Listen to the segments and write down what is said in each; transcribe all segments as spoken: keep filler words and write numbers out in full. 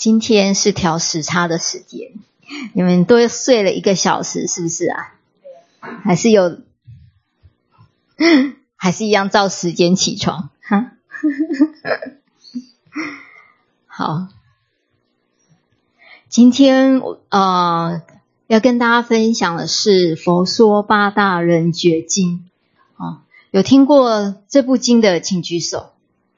今天是调时差的时间，你们都睡了一个小时是不是啊？还是有还是一样照时间起床哈？好，今天呃要跟大家分享的是佛说八大人觉经、哦、有听过这部经的请举手。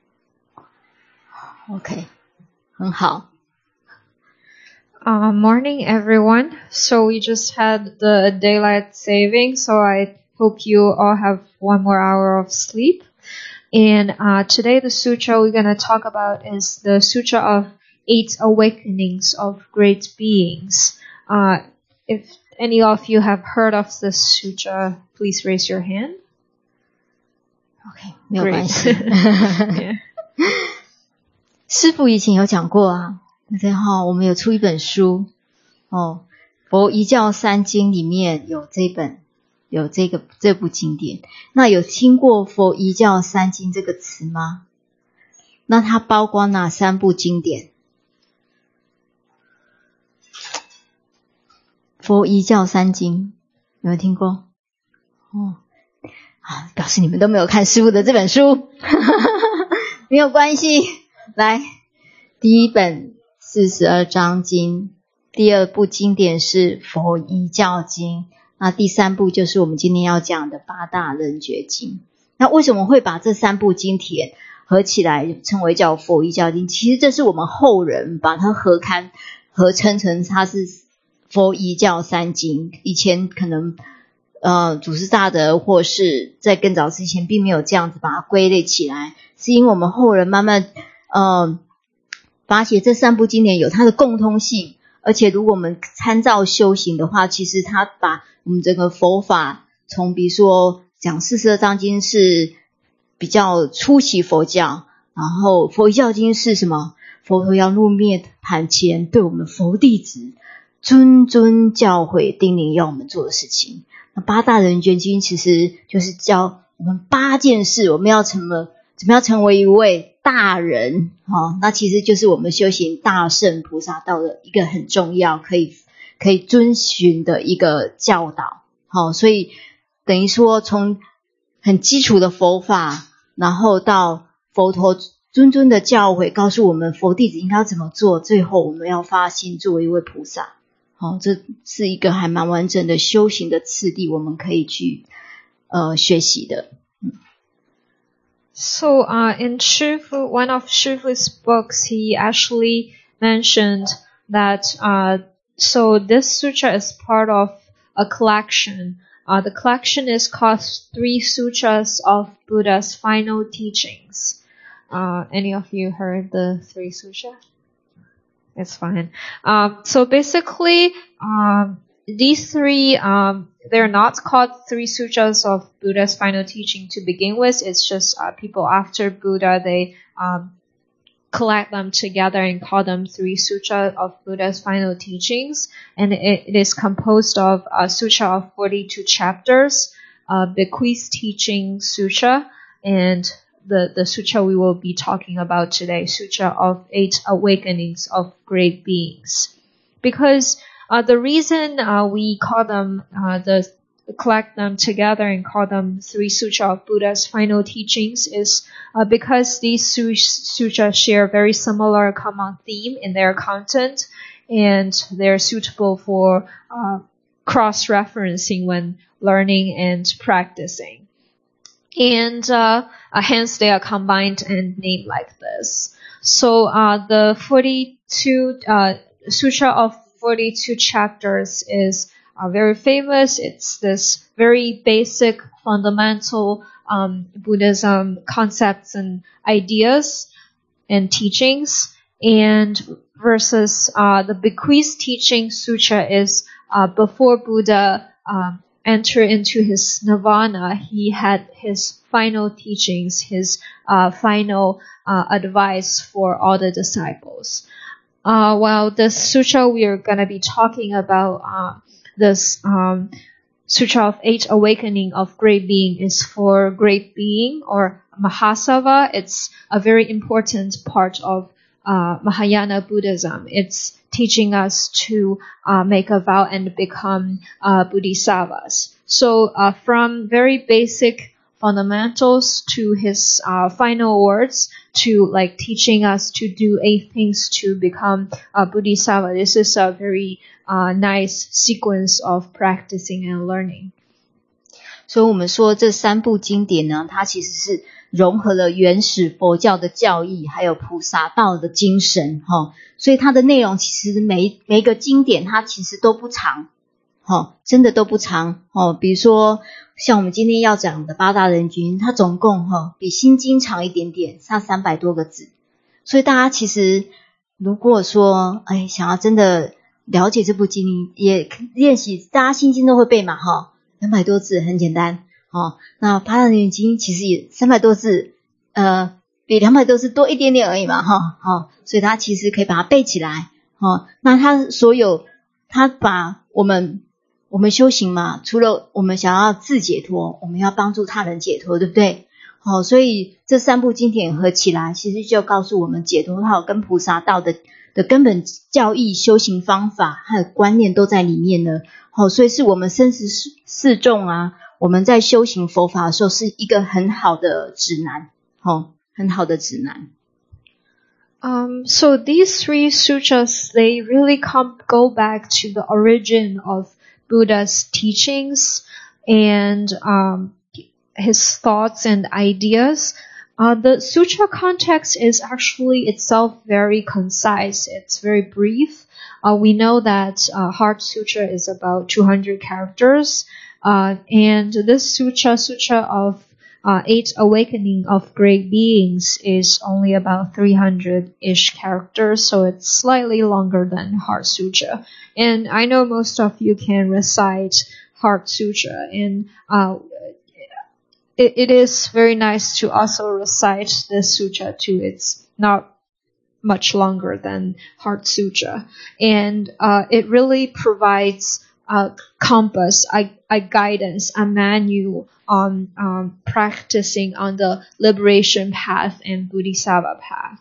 OK， 很好。 Uh, morning, everyone. So we just had the daylight saving, so I hope you all have one more hour of sleep. And uh, today the sutra we're going to talk about is the Sutra of Eight Awakenings of Great Beings. Uh, if any of you have heard of this sutra, please raise your hand. OK， 没有关系。师父以前有讲过啊，对哈，我们有出一本书哦，佛一教三经里面有这本，有这个这部经典。那有听过佛一教三经这个词吗？那它包括哪三部经典？佛一教三经有没有听过？哦，啊，表示你们都没有看师父的这本书，没有关系。来，第一本四十二章经，第二部经典是佛一教经，那第三部就是我们今天要讲的八大人觉经。那为什么会把这三部经典合起来称为叫佛一教经？其实这是我们后人把它合刊合称成它是佛一教三经。以前可能呃祖师大德或是在更早之前并没有这样子把它归类起来，是因为我们后人慢慢呃，发现这三部经典有它的共通性，而且如果我们参照修行的话，其实它把我们整个佛法从比如说讲四十二章经是比较初期佛教，然后佛一教经是什么？佛陀要入灭盘前对我们佛弟子谆谆教诲叮咛要我们做的事情。那八大人觉经其实就是教我们八件事，我们要成为怎么样成为一位大人、哦、那其实就是我们修行大乘菩萨道的一个很重要可以可以遵循的一个教导、哦、所以等于说从很基础的佛法，然后到佛陀谆谆的教诲告诉我们佛弟子应该要怎么做，最后我们要发心作为一位菩萨、哦、这是一个还蛮完整的修行的次第，我们可以去呃学习的。 So, uh, in Shifu, one of Shifu's books, he actually mentioned that, uh, so this sutra is part of a collection. Uh, the collection is called Three Sutras of Buddha's Final Teachings. Uh, any of you heard the Three Sutras? It's fine. Um, so basically, um, these three, um, they're not called Three Sutras of Buddha's Final Teaching to begin with. It's just uh, people after Buddha, they um, collect them together and call them Three Sutras of Buddha's Final Teachings. And it, it is composed of a sutra of forty-two chapters, uh, Bequeathed Teaching Sutra, and the, the sutra we will be talking about today, Sutra of Eight Awakenings of Great Beings. Because Uh, the reason uh, we call them, uh, the collect them together and call them Three Sutra of Buddha's Final Teachings is uh, because these sutras share very similar common theme in their content, and they're suitable for uh, cross-referencing when learning and practicing. And uh, uh, hence they are combined and named like this. So uh, the forty-two uh, Sutra of forty-two chapters is uh, very famous. It's this very basic, fundamental um, Buddhism concepts and ideas and teachings. And versus uh, the Bequeathed Teaching Sutra is uh, before Buddha um, entered into his nirvana, he had his final teachings, his uh, final uh, advice for all the disciples. Uh, well, this sutra we are going to be talking about, uh, this um, Sutra of Eight Awakening of Great Being is for Great Being or Mahasava. It's a very important part of uh, Mahayana Buddhism. It's teaching us to uh, make a vow and become uh, Bodhisattvas. So uh, from very basic fundamentals to his uh, final words, to like teaching us to do eight things to become a Bodhisattva. This is a very uh, nice sequence of practicing and learning. 所以我们说这三部经典呢，它其实是融合了原始佛教的教义还有菩萨道的精神、哦、所以它的内容其实每每一个经典它其实都不长、哦、真的都不长、哦、比如说像我们今天要讲的八大人君，它总共、哦、比心经长一点点，差三百多个字。所以大家其实如果说哎想要真的了解这部经，也练习，大家心经都会背嘛、哦两百多字很简单哦，那八大人经其实也三百多字，呃，比两百多字多一点点而已嘛，哈、哦，好、哦，所以他其实可以把它背起来，哦，那他所有，他把我们我们修行嘛，除了我们想要自解脱，我们要帮助他人解脱，对不对？哦，所以这三部经典合起来，其实就告诉我们解脱道跟菩萨道的的根本教义、修行方法还有观念都在里面呢。哦，所以是我们生死四众啊，我们在修行佛法的时候是一个很好的指南，哦，很好的指南。 Um, so these three sutras, they really come go back to the origin of Buddha's teachings and um, his thoughts and ideas. Uh, the sutra context is actually itself very concise. It's very brief. Uh, we know that uh, Heart Sutra is about two hundred characters, uh, and this sutra, Sutra of uh, Eight Awakening of Great Beings, is only about three hundred-ish characters, so it's slightly longer than Heart Sutra. And I know most of you can recite Heart Sutra, and uh, it, it is very nice to also recite this sutra too. It's not much longer than Heart Sutra. And uh, it really provides a compass, a, a guidance, a manual on um, practicing on the liberation path and Bodhisattva path.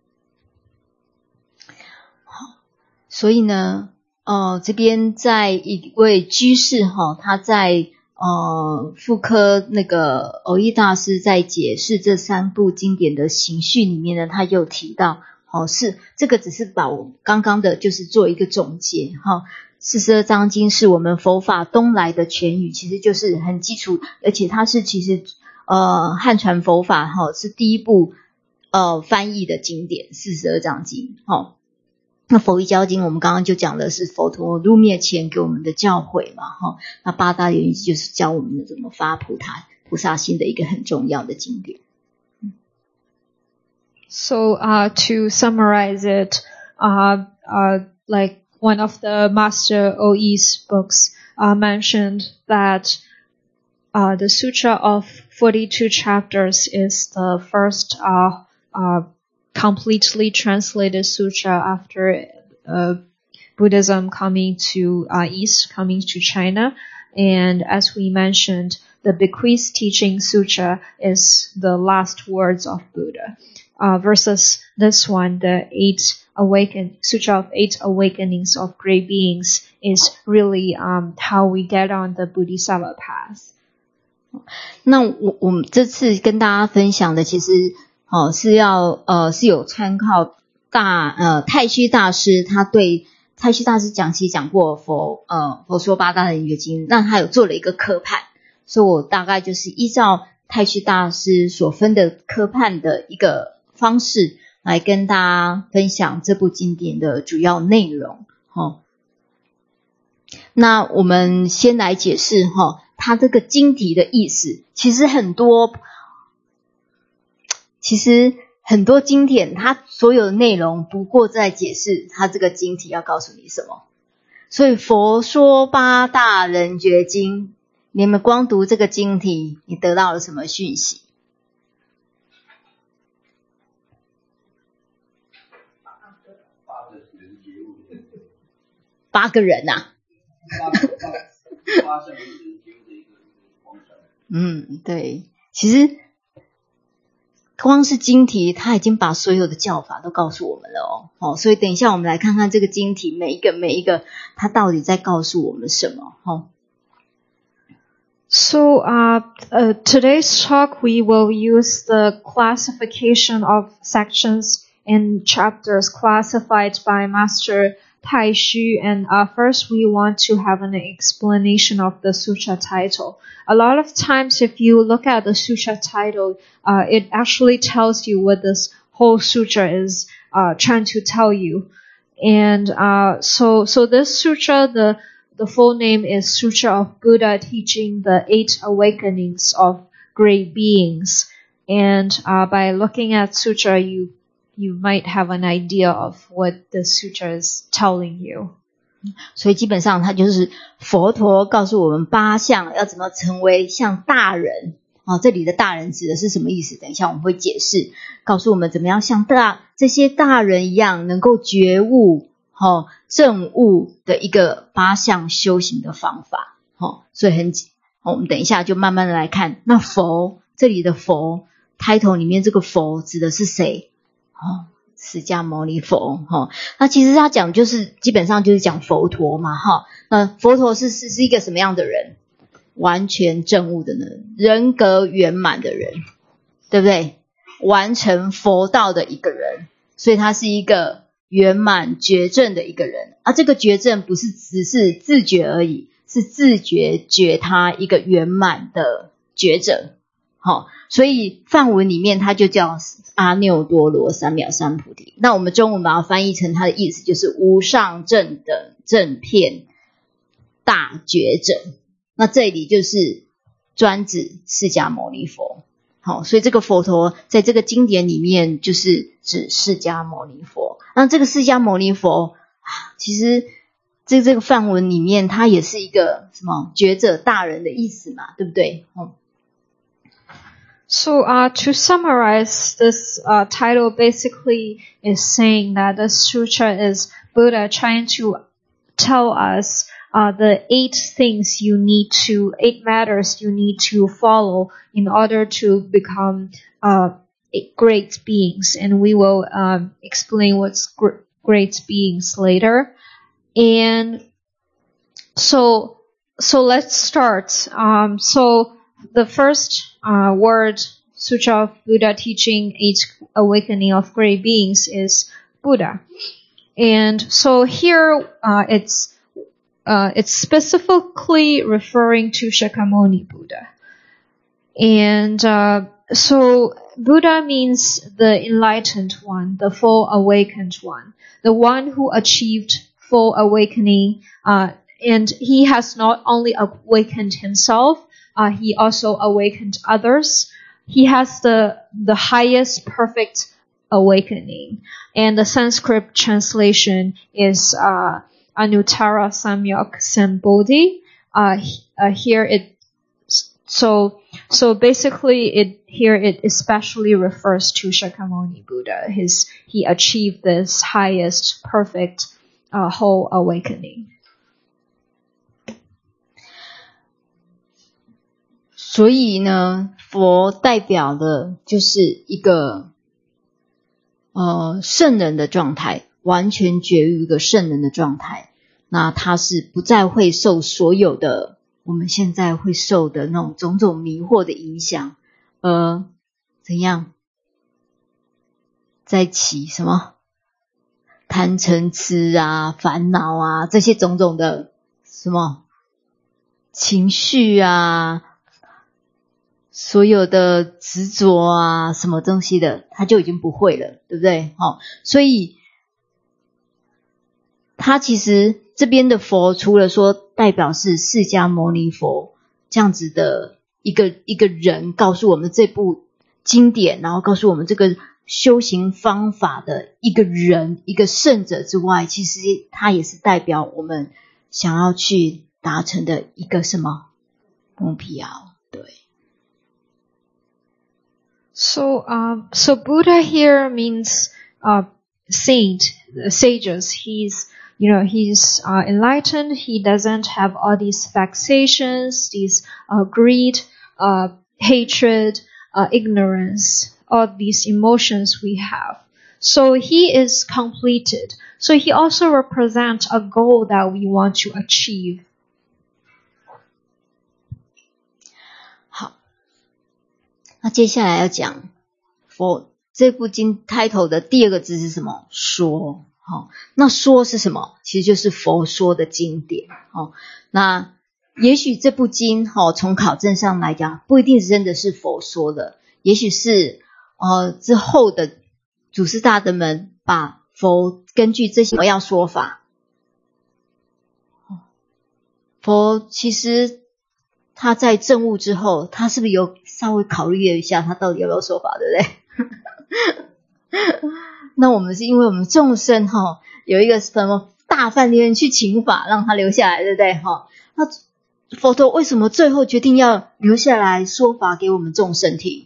所以呢，呃，这边在一位居士哈，他在呃妇科那个藕益大师在解释这三部经典的行序里面呢，他有提到。哦，是这个只是把我刚刚的就是做一个总结哈、哦。四十二章经是我们佛法东来的全语，其实就是很基础，而且它是其实呃汉传佛法哈、哦、是第一部呃翻译的经典，四十二章经。哦，那佛遗教经我们刚刚就讲的是佛陀入灭前给我们的教诲嘛哈、哦。那八大圆寂就是教我们怎么发菩萨菩萨心的一个很重要的经典。 So uh, to summarize it, uh, uh, like one of the Master O E's books uh, mentioned that uh, the Sutra of forty-two chapters is the first uh, uh, completely translated sutra after uh, Buddhism coming to uh, East, coming to China. And as we mentioned, the Bequeathed Teaching Sutra is the last words of Buddha. Uh, versus this one, the eight awaken Sutra of Eight Awakenings of Great Beings is really um, how we get on the Bodhisattva path. 那我我们这次跟大家分享的，其实哦是要呃是有参考大呃太虚大师，他对太虚大师讲其实讲过佛呃佛说八大人觉经，那他有做了一个科判，所以我大概就是依照太虚大师所分的科判的一个方式来跟大家分享这部经典的主要内容、哦、那我们先来解释、哦、它这个经题的意思。其实很多其实很多经典它所有的内容不过在解释它这个经题要告诉你什么。所以佛说八大人觉经，你们光读这个经题你得到了什么讯息？八个人啊嗯，对，其实光是经题他已经把所有的教法都告诉我们了哦。哦，所以等一下我们来看看这个经题每一个每一个他到底在告诉我们什么哦。 So uh, uh, today's talk we will use the classification of sections and chapters classified by Master Tai Xu, and uh, first we want to have an explanation of the sutra title. A lot of times if you look at the sutra title, uh, it actually tells you what this whole sutra is uh, trying to tell you. And uh, so so this sutra, the the full name is Sutra of Buddha Teaching the Eight Awakenings of Great Beings. And uh, by looking at sutra, you you might have an idea of what the sutra is telling you. 所以基本上它就是佛陀告诉我们八项要怎么成为像大人。哦，这里的大人指的是什么意思？等一下我们会解释，告诉我们怎么样像大这些大人一样能够觉悟哦证悟的一个八项修行的方法。哦，所以很哦我们等一下就慢慢的来看。那佛这里的佛 title 里面这个佛指的是谁？哦，释迦牟尼佛哈、哦，那其实他讲就是基本上就是讲佛陀嘛哈、哦。那佛陀是是是一个什么样的人？完全证悟的人，人格圆满的人，对不对？完成佛道的一个人，所以他是一个圆满觉证的一个人。啊，这个觉证不是只是自觉而已，是自觉觉他一个圆满的觉者。好、哦，所以梵文里面它就叫阿耨多罗三藐三菩提。那我们中文把它翻译成它的意思就是无上正等正遍大觉者。那这里就是专指释迦牟尼佛。好，所以这个佛陀在这个经典里面就是指释迦牟尼佛。那这个释迦牟尼佛其实这这个梵文里面它也是一个什么觉者大人的意思嘛，对不对？嗯 So uh, to summarize, this uh, title basically is saying that the sutra is Buddha trying to tell us uh, the eight things you need to, eight matters you need to follow in order to become uh, great beings. And we will um, explain what's gr- great beings later. And so, so let's start. Um, so the first Uh, word, Sutra of Buddha Teaching Eight Awakening of Great Beings is Buddha. And so here uh, it's uh, it's specifically referring to Shakyamuni Buddha. And uh, so Buddha means the enlightened one, the full awakened one, the one who achieved full awakening. Uh, and he has not only awakened himself, Uh, he also awakened others. He has the, the highest perfect awakening. And the Sanskrit translation is, uh, Anuttara Samyak Sambodhi. Uh, uh, here it, so, so basically it, here it especially refers to Shakyamuni Buddha. His, he achieved this highest perfect, uh, whole awakening. 所以呢，佛代表的就是一个呃圣人的状态，完全觉于一个圣人的状态。那他是不再会受所有的我们现在会受的那种种种迷惑的影响，呃，怎样在起什么贪嗔痴啊、烦恼啊这些种种的什么情绪啊。所有的执着啊什么东西的他就已经不会了，对不对？哦，所以他其实这边的佛除了说代表是释迦牟尼佛这样子的一个一个人告诉我们这部经典，然后告诉我们这个修行方法的一个人一个圣者之外，其实他也是代表我们想要去达成的一个什么目标，对。 So, um, so Buddha here means uh, saint, sages. He's, you know, he's uh, enlightened. He doesn't have all these vexations, these uh, greed, uh, hatred, uh, ignorance, all these emotions we have. So he is completed. So he also represents a goal that we want to achieve. 好，那接下来要讲佛这部经开头的第二个字是什么？说。好，那说是什么？其实就是佛说的经典。好，那也许这部经，好，从考证上来讲，不一定真的是佛说的，也许是呃之后的祖师大德们把佛根据这些样说法。佛其实他在证悟之后，他是不是有稍微考虑了一下，他到底要不要说法，对不对？那我们是因为我们众生哈、哦、有一个什么大梵天去请法让他留下来，对不对哈？那佛陀为什么最后决定要留下来说法给我们众生听？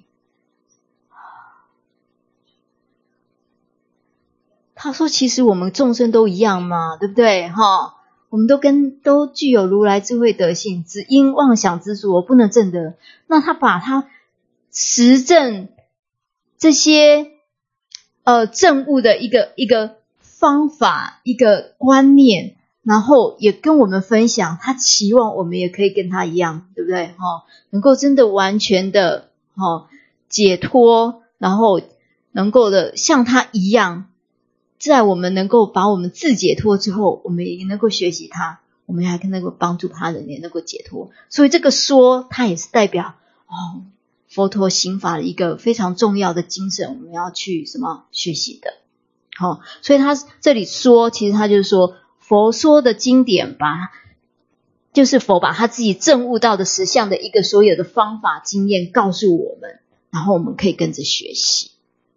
他说其实我们众生都一样嘛，对不对哈？我们都跟都具有如来智慧德性，只因妄想执着不能证得。那他把他实证这些呃，证悟的一个一个方法，一个观念，然后也跟我们分享，他期望我们也可以跟他一样，对不对？哦，能够真的完全的哦解脱，然后能够的像他一样，在我们能够把我们自解脱之后，我们也能够学习他，我们还能够帮助他人也能够解脱。所以这个说，它也是代表哦。佛陀行法的一个非常重要的精神，我们要去什么学习的。好、哦，所以他这里说，其实他就是说佛说的经典吧，就是佛把他自己证悟到的实相的一个所有的方法经验告诉我们，然后我们可以跟着学习。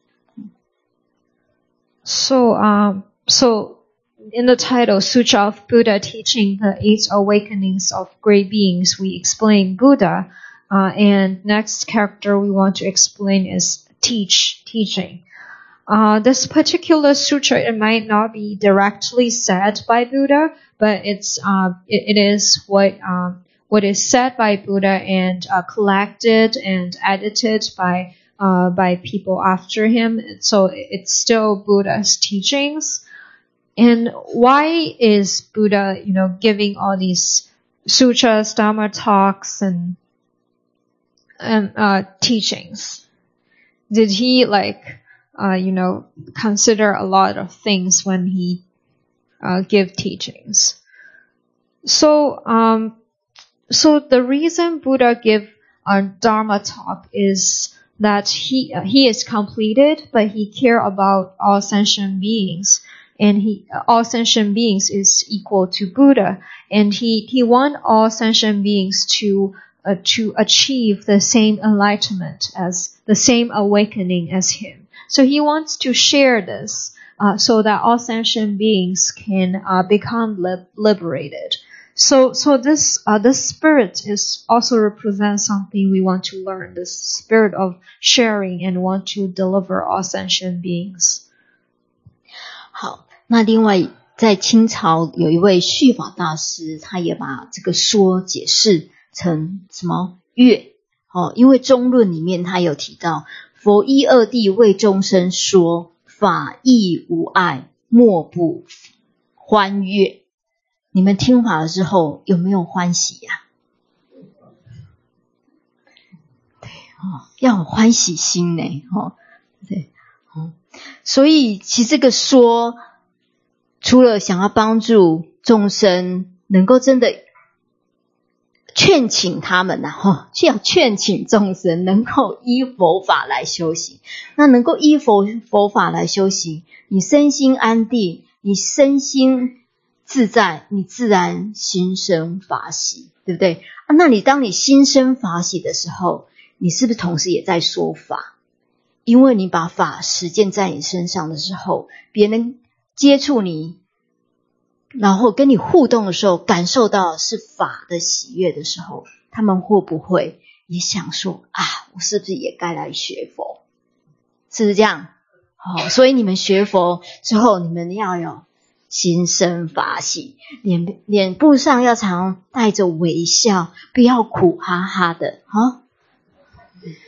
So, um, so in the title, Sutra of Buddha Teaching the Eight Awakenings of Great Beings, we explain Buddha. Uh, and next character we want to explain is teach, teaching. Uh, this particular sutra, it might not be directly said by Buddha, but it's, uh, it, it is what, um, what is said by Buddha and, uh, collected and edited by, uh, by people after him. So it's still Buddha's teachings. And why is Buddha, you know, giving all these sutras, Dharma talks, and and uh teachings? Did he like uh you know consider a lot of things when he uh give teachings? So um so the reason Buddha give a Dharma talk is that he uh, he is completed, but he care about all sentient beings, and he all sentient beings is equal to Buddha, and he he want all sentient beings to Uh, to achieve the same enlightenment as the same awakening as him. So he wants to share this uh, so that all sentient beings can uh, become li- liberated. So, so this uh, this spirit is also represents something we want to learn. This spirit of sharing and want to deliver all sentient beings. 好，那另外在清朝有一位续法大师，他也把这个说解释成什么乐哦，因为中论里面他有提到佛一二谛为众生说法义无碍莫不欢悦。你们听法了之后有没有欢喜呀、啊？对哦，要有欢喜心呢哦，对哦，所以其实这个说除了想要帮助众生能够真的劝请他们呐、啊，就要劝请众生能够依佛法来修行。那能够依佛佛法来修行，你身心安定，你身心自在，你自然心生法喜，对不对？啊，那你当你心生法喜的时候，你是不是同时也在说法？因为你把法实践在你身上的时候，别人接触你，然后跟你互动的时候，感受到是法的喜悦的时候，他们会不会也想说啊，我是不是也该来学佛？是不是这样？哦，所以你们学佛之后，你们要有心生法喜，脸脸部上要常带着微笑，不要苦哈哈的哈、哦。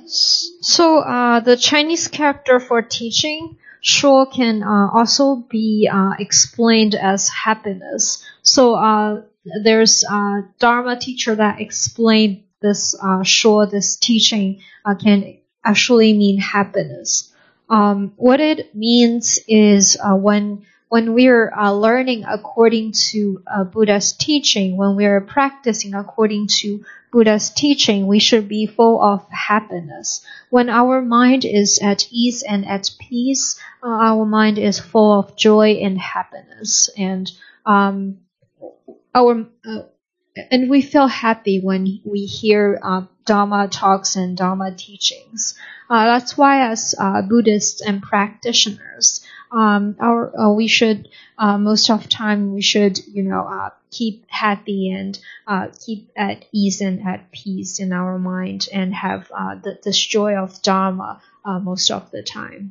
So uh, the Chinese character for teaching, shuo, can uh, also be uh, explained as happiness. So uh, there's a Dharma teacher that explained this uh, shuo, this teaching uh, can actually mean happiness. Um, what it means is uh, when when we're uh, learning according to uh, Buddha's teaching, when we're practicing according to Buddha's teaching, we should be full of happiness. When our mind is at ease and at peace, uh, our mind is full of joy and happiness, and um, our uh, and we feel happy when we hear uh, Dharma talks and Dharma teachings. Uh, that's why, as uh, Buddhists and practitioners, um, our uh, we should uh, most of the time we should you know uh, keep happy and uh, keep at ease and at peace in our mind and have uh, the, this joy of Dharma uh, most of the time.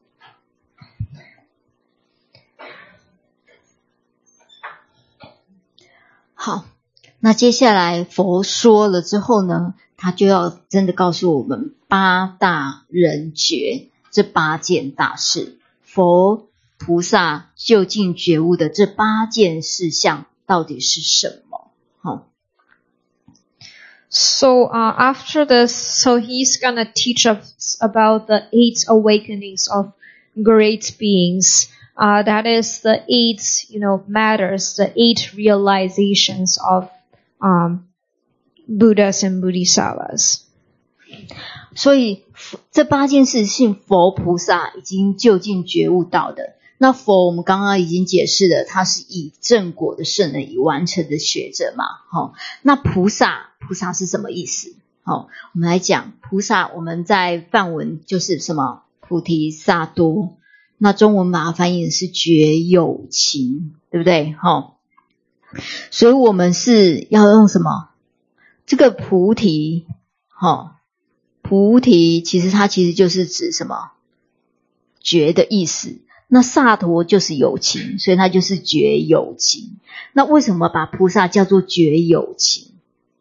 好，那接下来佛说了之后呢，他就要真的告诉我们八大人觉这八件大事，佛菩萨究竟觉悟的这八件事项到底是什么？好。 So uh, after this, so he's gonna teach us about the eight awakenings of great beings. Uh, that is the eight, you know, matters, the eight realizations of um, Buddhas and Bodhisattvas. 所以这八件事是佛菩萨已经究竟觉悟到的。那佛我们刚刚已经解释了，他是以正果的圣人已完成的学者嘛。齁，那菩萨，菩萨是什么意思？齁，我们来讲菩萨，我们在梵文就是什么？菩提萨多。那中文把它翻译的是觉有情，对不对？齁，所以我们是要用什么？这个菩提，齁，菩提其实它其实就是指什么？觉的意思。那萨陀就是有情，所以它就是觉有情。那为什么把菩萨叫做觉有情？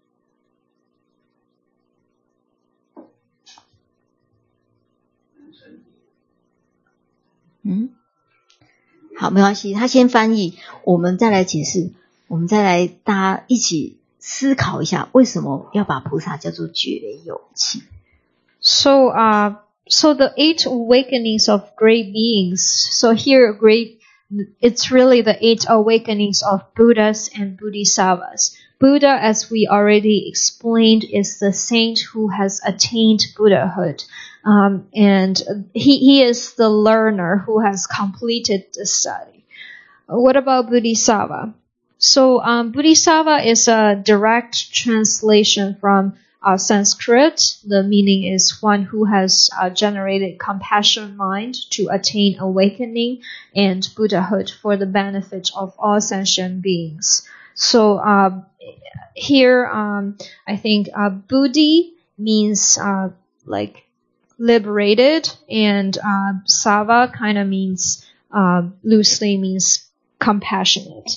嗯，好，没关系，他先翻译，我们再来解释，我们再来大家一起思考一下，为什么要把菩萨叫做觉有情？ So, uh, so the eight awakenings of great beings. So here, great, it's really the eight awakenings of Buddhas and Bodhisattvas. Buddha, as we already explained, is the saint who has attained Buddhahood. Um, and he, he is the learner who has completed the study. What about Bodhisattva? So, um, Bodhisattva is a direct translation from uh, Sanskrit. The meaning is one who has uh, generated compassion mind to attain awakening and Buddhahood for the benefit of all sentient beings. So, uh, here, um, I think, uh, Buddhi means, uh, like, liberated, and uh, Sava kind of means, uh, loosely means compassionate.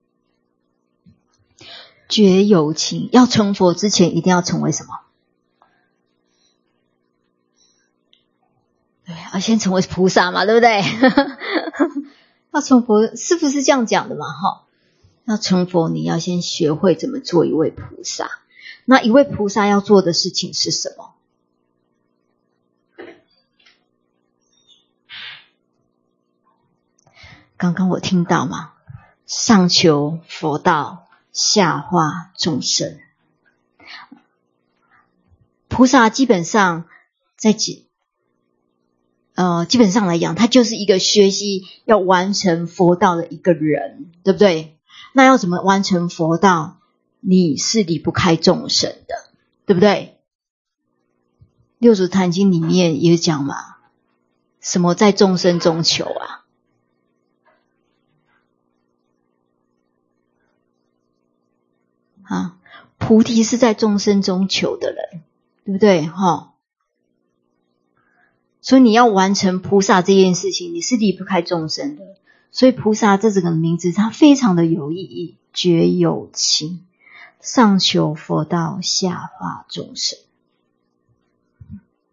觉有情，要成佛之前一定要成为什么？对，要先成为菩萨嘛，对不对？要成佛，是不是这样讲的嘛？哈，要成佛，你要先学会怎么做一位菩萨。那一位菩萨要做的事情是什么？刚刚我听到嘛，上求佛道，下化众生。菩萨基本上在呃，基本上来讲，他就是一个学习要完成佛道的一个人，对不对？那要怎么完成佛道？你是离不开众生的，对不对？六祖坛经里面也讲嘛，什么在众生中求啊？啊，菩提是在众生中求的人，对不对？哈，所以你要完成菩萨这件事情，你是离不开众生的。所以菩萨这整个名字，它非常的有意义，觉有情，上求佛道，下化众生。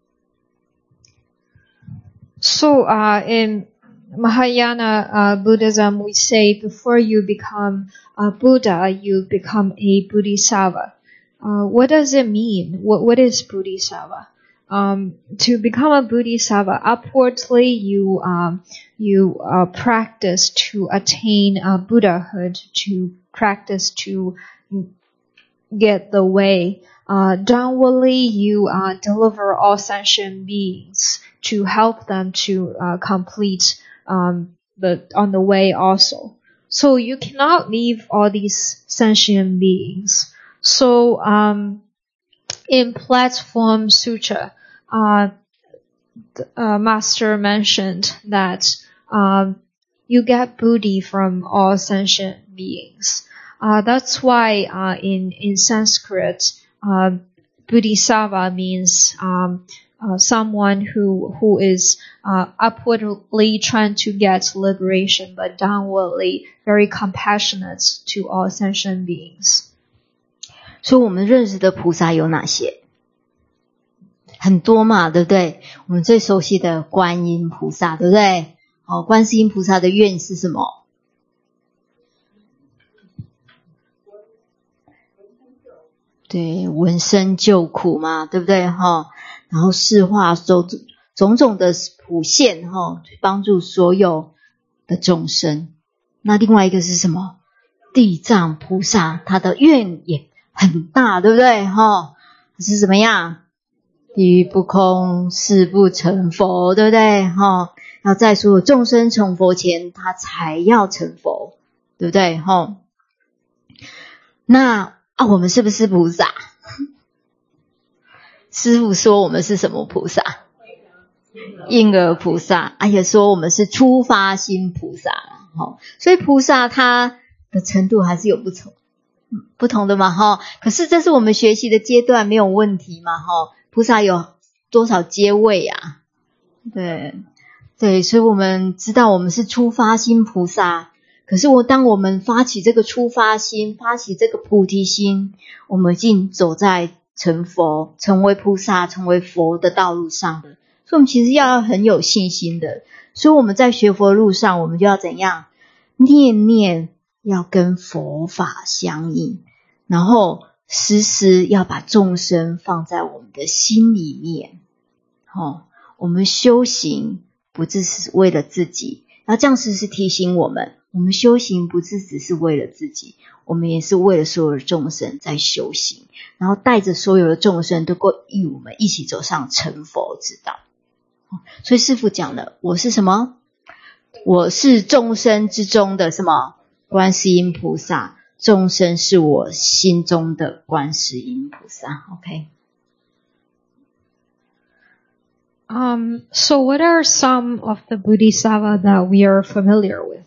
So uh, in Mahayana uh, Buddhism, we say before you become a Buddha, you become a Bodhisattva. Uh, what does it mean? What What is Bodhisattva? Um, to become a Bodhisattva, upwardly you um, you uh, practice to attain uh, Buddhahood, to practice to get the way. Uh, downwardly you uh, deliver all sentient beings to help them to uh, complete um, the on the way also. So you cannot leave all these sentient beings. So um, in Platform Sutra, uh, the uh, Master mentioned that um, you get Buddhi from all sentient beings. Uh, that's why uh, in in Sanskrit, uh, Bodhisattva means um, uh, someone who who is uh, upwardly trying to get liberation, but downwardly very compassionate to all sentient beings. 所以我们认识的菩萨有哪些？很多嘛，对不对？我们最熟悉的观音菩萨，对不对？哦，观世音菩萨的愿是什么？对，闻声救苦嘛，对不对？哈，然后释化种种种的普现，哈，帮助所有的众生。那另外一个是什么？地藏菩萨，他的愿也很大，对不对？哈，是怎么样？地狱不空，誓不成佛，对不对？哈，要在所有众生成佛前，他才要成佛，对不对？哈，那啊，我们是不是菩萨？师父说我们是什么菩萨？婴儿菩萨，啊也说我们是初发心菩萨，哈，所以菩萨他的程度还是有不同。不同的嘛哈，可是这是我们学习的阶段，没有问题嘛哈。菩萨有多少阶位啊？对对，所以我们知道我们是初发心菩萨。可是我当我们发起这个初发心，发起这个菩提心，我们已经走在成佛、成为菩萨、成为佛的道路上的。所以我们其实要很有信心的。所以我们在学佛路上，我们就要怎样？念念要跟佛法相应，然后时时要把众生放在我们的心里面。哦，我们修行不只是为了自己，然后这样时时提醒我们，我们修行不是只是为了自己，我们也是为了所有的众生在修行，然后带着所有的众生都与我们一起走上成佛之道。所以师父讲了，我是什么？我是众生之中的什么？观世音菩萨，众生是我心中的观世音菩萨。 OK。 Um, so what are some of the Bodhisattva that we are familiar with?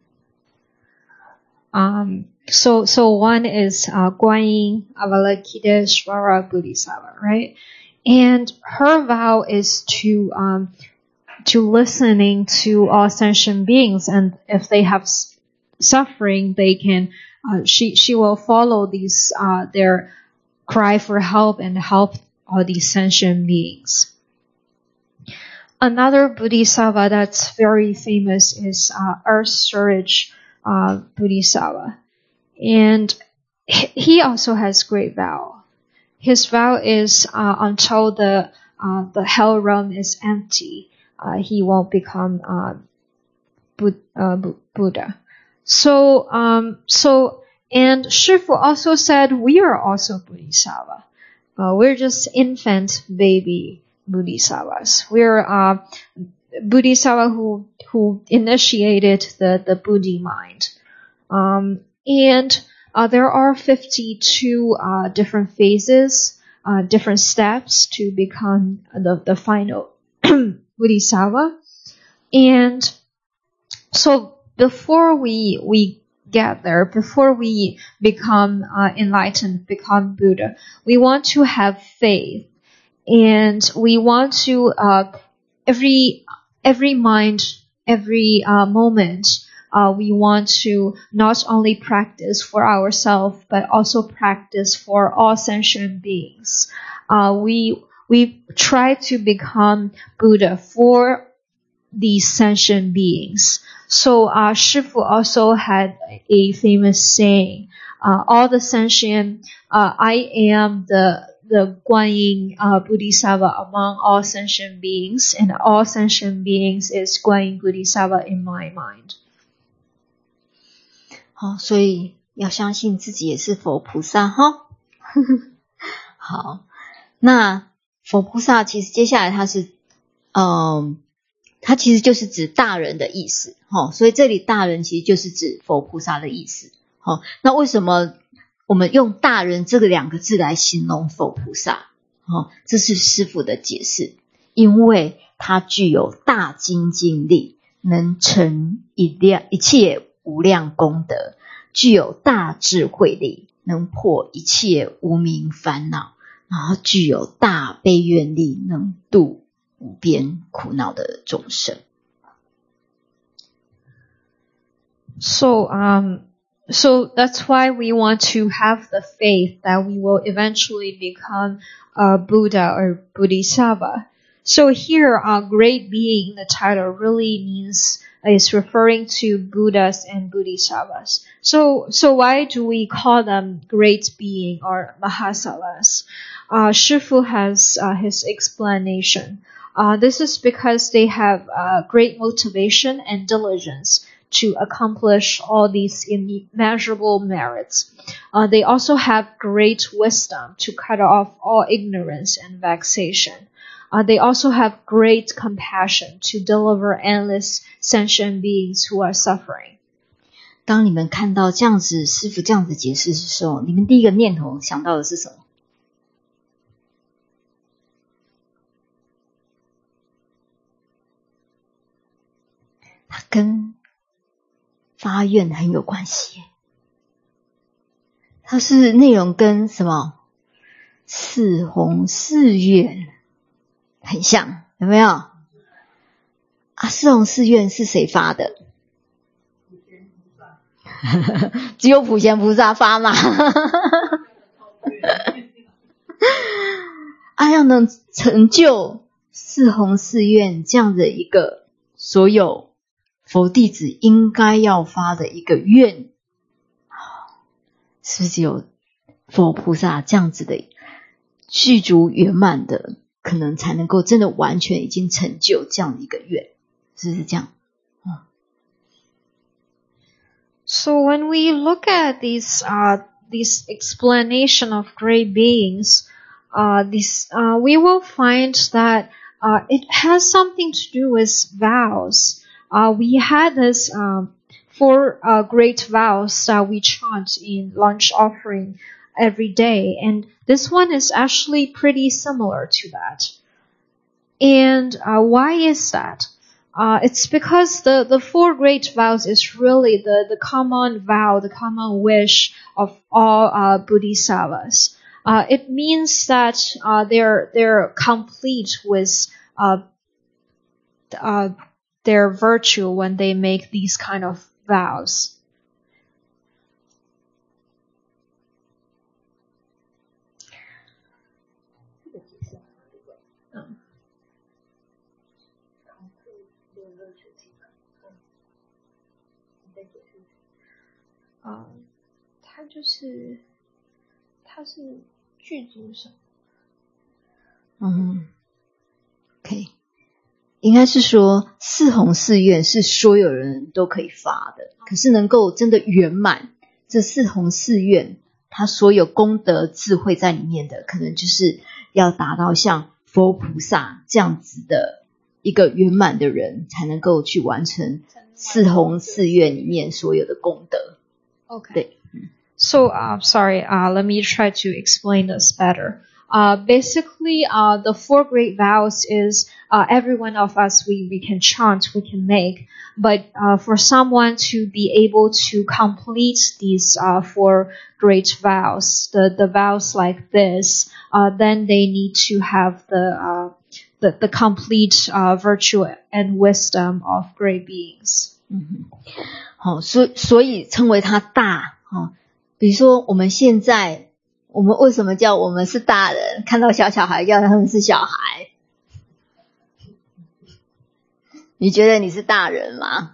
Um, so, so one is uh, Guanyin Avalokiteshvara Bodhisattva, right? And her vow is to um, to listening to all sentient beings, and if they have suffering, they can uh, she she will follow these uh, their cry for help and help all these sentient beings. Another Bodhisattva that's very famous is uh, Earth Storage uh, Bodhisattva, and he also has great vow. His vow is uh, until the uh, the hell realm is empty, uh, he won't become uh, Bu- uh, Bu- Buddha. So, um, so, and Shifu also said we are also Bodhisattva. Uh, we're just infant baby Bodhisattvas. We're uh, Bodhisattva who who initiated the the Buddhi mind. Um, and uh, there are fifty-two uh, different phases, uh, different steps to become the the final Bodhisattva. And so before we we get there, before we become uh, enlightened, become Buddha, we want to have faith, and we want to uh, every every mind, every uh, moment, uh, we want to not only practice for ourselves but also practice for all sentient beings. Uh, we we try to become Buddha for these sentient beings. So uh, Shifu also had a famous saying, uh, all the sentient, uh, I am the the Guanyin uh, Bodhisattva among all sentient beings, and all sentient beings is Guanyin Bodhisattva in my mind. 好，所以要相信自己也是佛菩萨哈。好，那佛菩萨其实接下来它是，嗯，它其实就是指大人的意思，哈，所以这里大人其实就是指佛菩萨的意思，好，那为什么我们用大人这个两个字来形容佛菩萨？哦，这是师父的解释，因为他具有大精进力，能成一量一切无量功德，具有大智慧力，能破一切无明烦恼，然后具有大悲愿力，能度无边苦恼的众生。 So, um, so that's why we want to have the faith that we will eventually become a Buddha or Bodhisattva. So here, a great being in the title really means is referring to Buddhas and Bodhisattvas. So, so why do we call them great being or Mahasattvas? Uh, Shifu has uh, his explanation. Uh, this is because they have uh, great motivation and diligence to accomplish all these immeasurable merits. Uh, they also have great wisdom to cut off all ignorance and vexation. Uh, they also have great compassion to deliver endless sentient beings who are suffering. 当你们看到这样子师父这样子解释的时候，你们第一个念头想到的是什么？它跟发愿很有关系，它是内容跟什么四弘誓愿很像，有没有？啊，四弘誓愿是谁发的？只有普贤菩萨发嘛。啊，要能成就四弘誓愿这样的一个所有佛弟子应该要发的一个愿，是不是有佛菩萨这样子的具足圆满的，可能才能够真的完全已经成就这样的一个愿，是不是这样？嗯。 So when we look at these uh this explanation of great beings, uh this uh we will find that uh it has something to do with vows. Uh, we had this um, four uh, great vows that we chant in lunch offering every day, and this one is actually pretty similar to that. And uh, why is that? Uh, it's because the, the four great vows is really the, the common vow, the common wish of all uh, Bodhisattvas. Uh, it means that uh, they're they're complete with uh, uh, their virtue when they make these kind of vows. Um, 它就是它是具足什么？ 嗯 ，OK。应该是说四弘誓愿是所有人都可以发的，可是能够真的圆满这四弘誓愿，它所有功德智慧在里面的，可能就是要达到像佛菩萨这样子的一个圆满的人，才能够去完成四弘誓愿里面所有的功德。 Okay. 对。 So, uh, sorry, uh, let me try to explain this better. Uh, basically, uh, the four great vows is, uh, every one of us, we, we can chant, we can make, but, uh, for someone to be able to complete these, uh, four great vows, the, the vows like this, uh, then they need to have the, uh, the, the complete, uh, virtue and wisdom of great beings. 嗯哼，好，所所以称为它大，哦，比如说我们现在。我们为什么叫我们是大人？看到小小孩叫他们是小孩， 你觉得你是大人吗？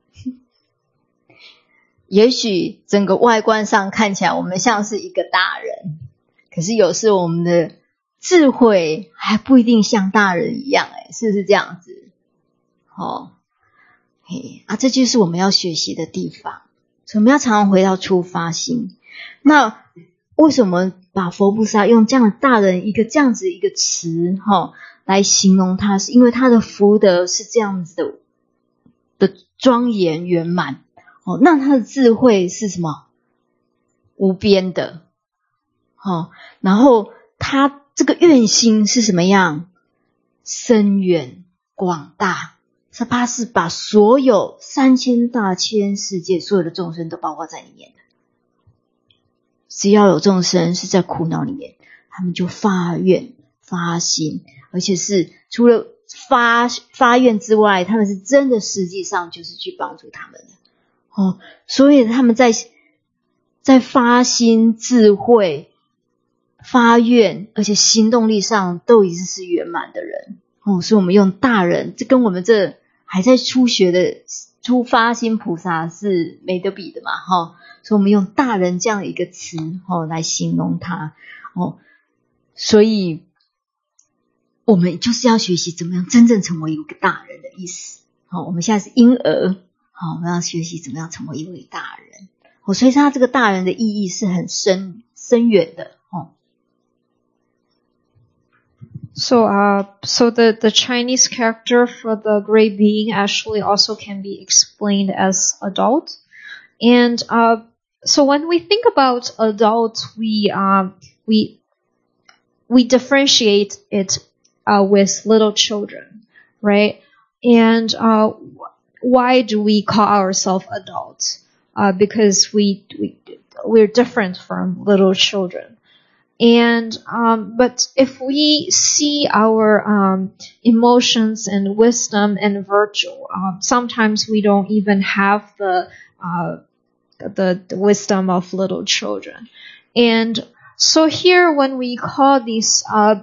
也许整个外观上看起来我们像是一个大人，可是有时我们的智慧还不一定像大人一样，诶是不是这样子？哦，嘿啊，这就是我们要学习的地方。所以我们要常常回到出发心。那为什么把佛菩萨用这样的大人一个这样子一个词齁来形容他？是因为他的福德是这样子的的庄严圆满哦，那他的智慧是什么？无边的哦，然后他这个愿心是什么样？深远广大，他是把所有三千大千世界所有的众生都包括在里面的。只要有众生是在苦恼里面，他们就发愿发心，而且是除了发发愿之外，他们是真的实际上就是去帮助他们的哦。所以他们在在发心智慧发愿而且行动力上都已经是圆满的人哦。所以我们用大人，这跟我们这还在初学的初发心菩萨是没得比的嘛哈、哦。所以我们用大人这样一个词哦来形容他哦。所以我们就是要学习怎么样真正成为一个大人的意思。好、哦，我们现在是婴儿，好、哦，我们要学习怎么样成为一位大人。哦，所以他这个大人的意义是很深深远的哦。 So, uh, so the, the Chinese character for the great being actually also can be explained as adult. And, uh, so when we think about adult, we, um, we, we differentiate it, uh, with little children, right? And, uh, why do we call ourselves adults? Uh, because we, we, we're different from little children. And, um, but if we see our, um, emotions and wisdom and virtue, um, sometimes we don't even have the, uh, the, the wisdom of little children. And so here when we call these, uh,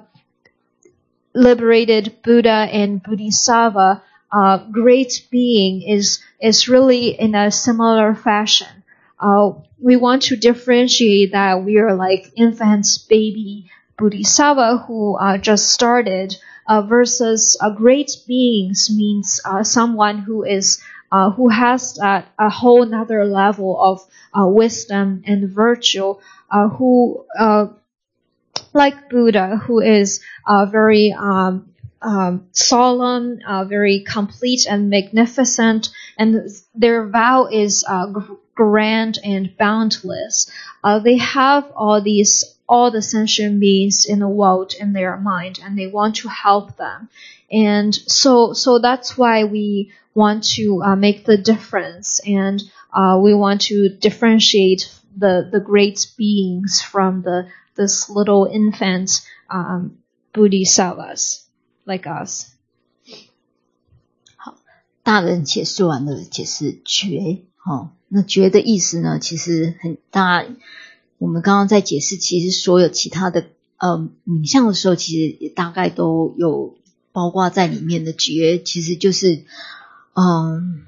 liberated Buddha and Bodhisattva, uh, great being is, is really in a similar fashion. Uh, we want to differentiate that we are like infants, baby Bodhisattva who uh, just started, uh, versus uh, great beings means uh, someone who is uh, who has uh, a whole nother level of uh, wisdom and virtue, uh, who uh, like Buddha, who is uh, very um, um, solemn, uh, very complete and magnificent, and their vow is uh, grand and boundless. Uh, they have all these, all the sentient beings in the world in their mind, and they want to help them. And so, so that's why we want to uh, make the difference, and uh, we want to differentiate the the great beings from the this little infant um, bodhisattvas like us. 好，大人解释完了，解释觉。哦，那觉的意思呢，其实很大。我们刚刚在解释，其实所有其他的呃影像的时候，其实也大概都有包括在里面的觉，其实就是嗯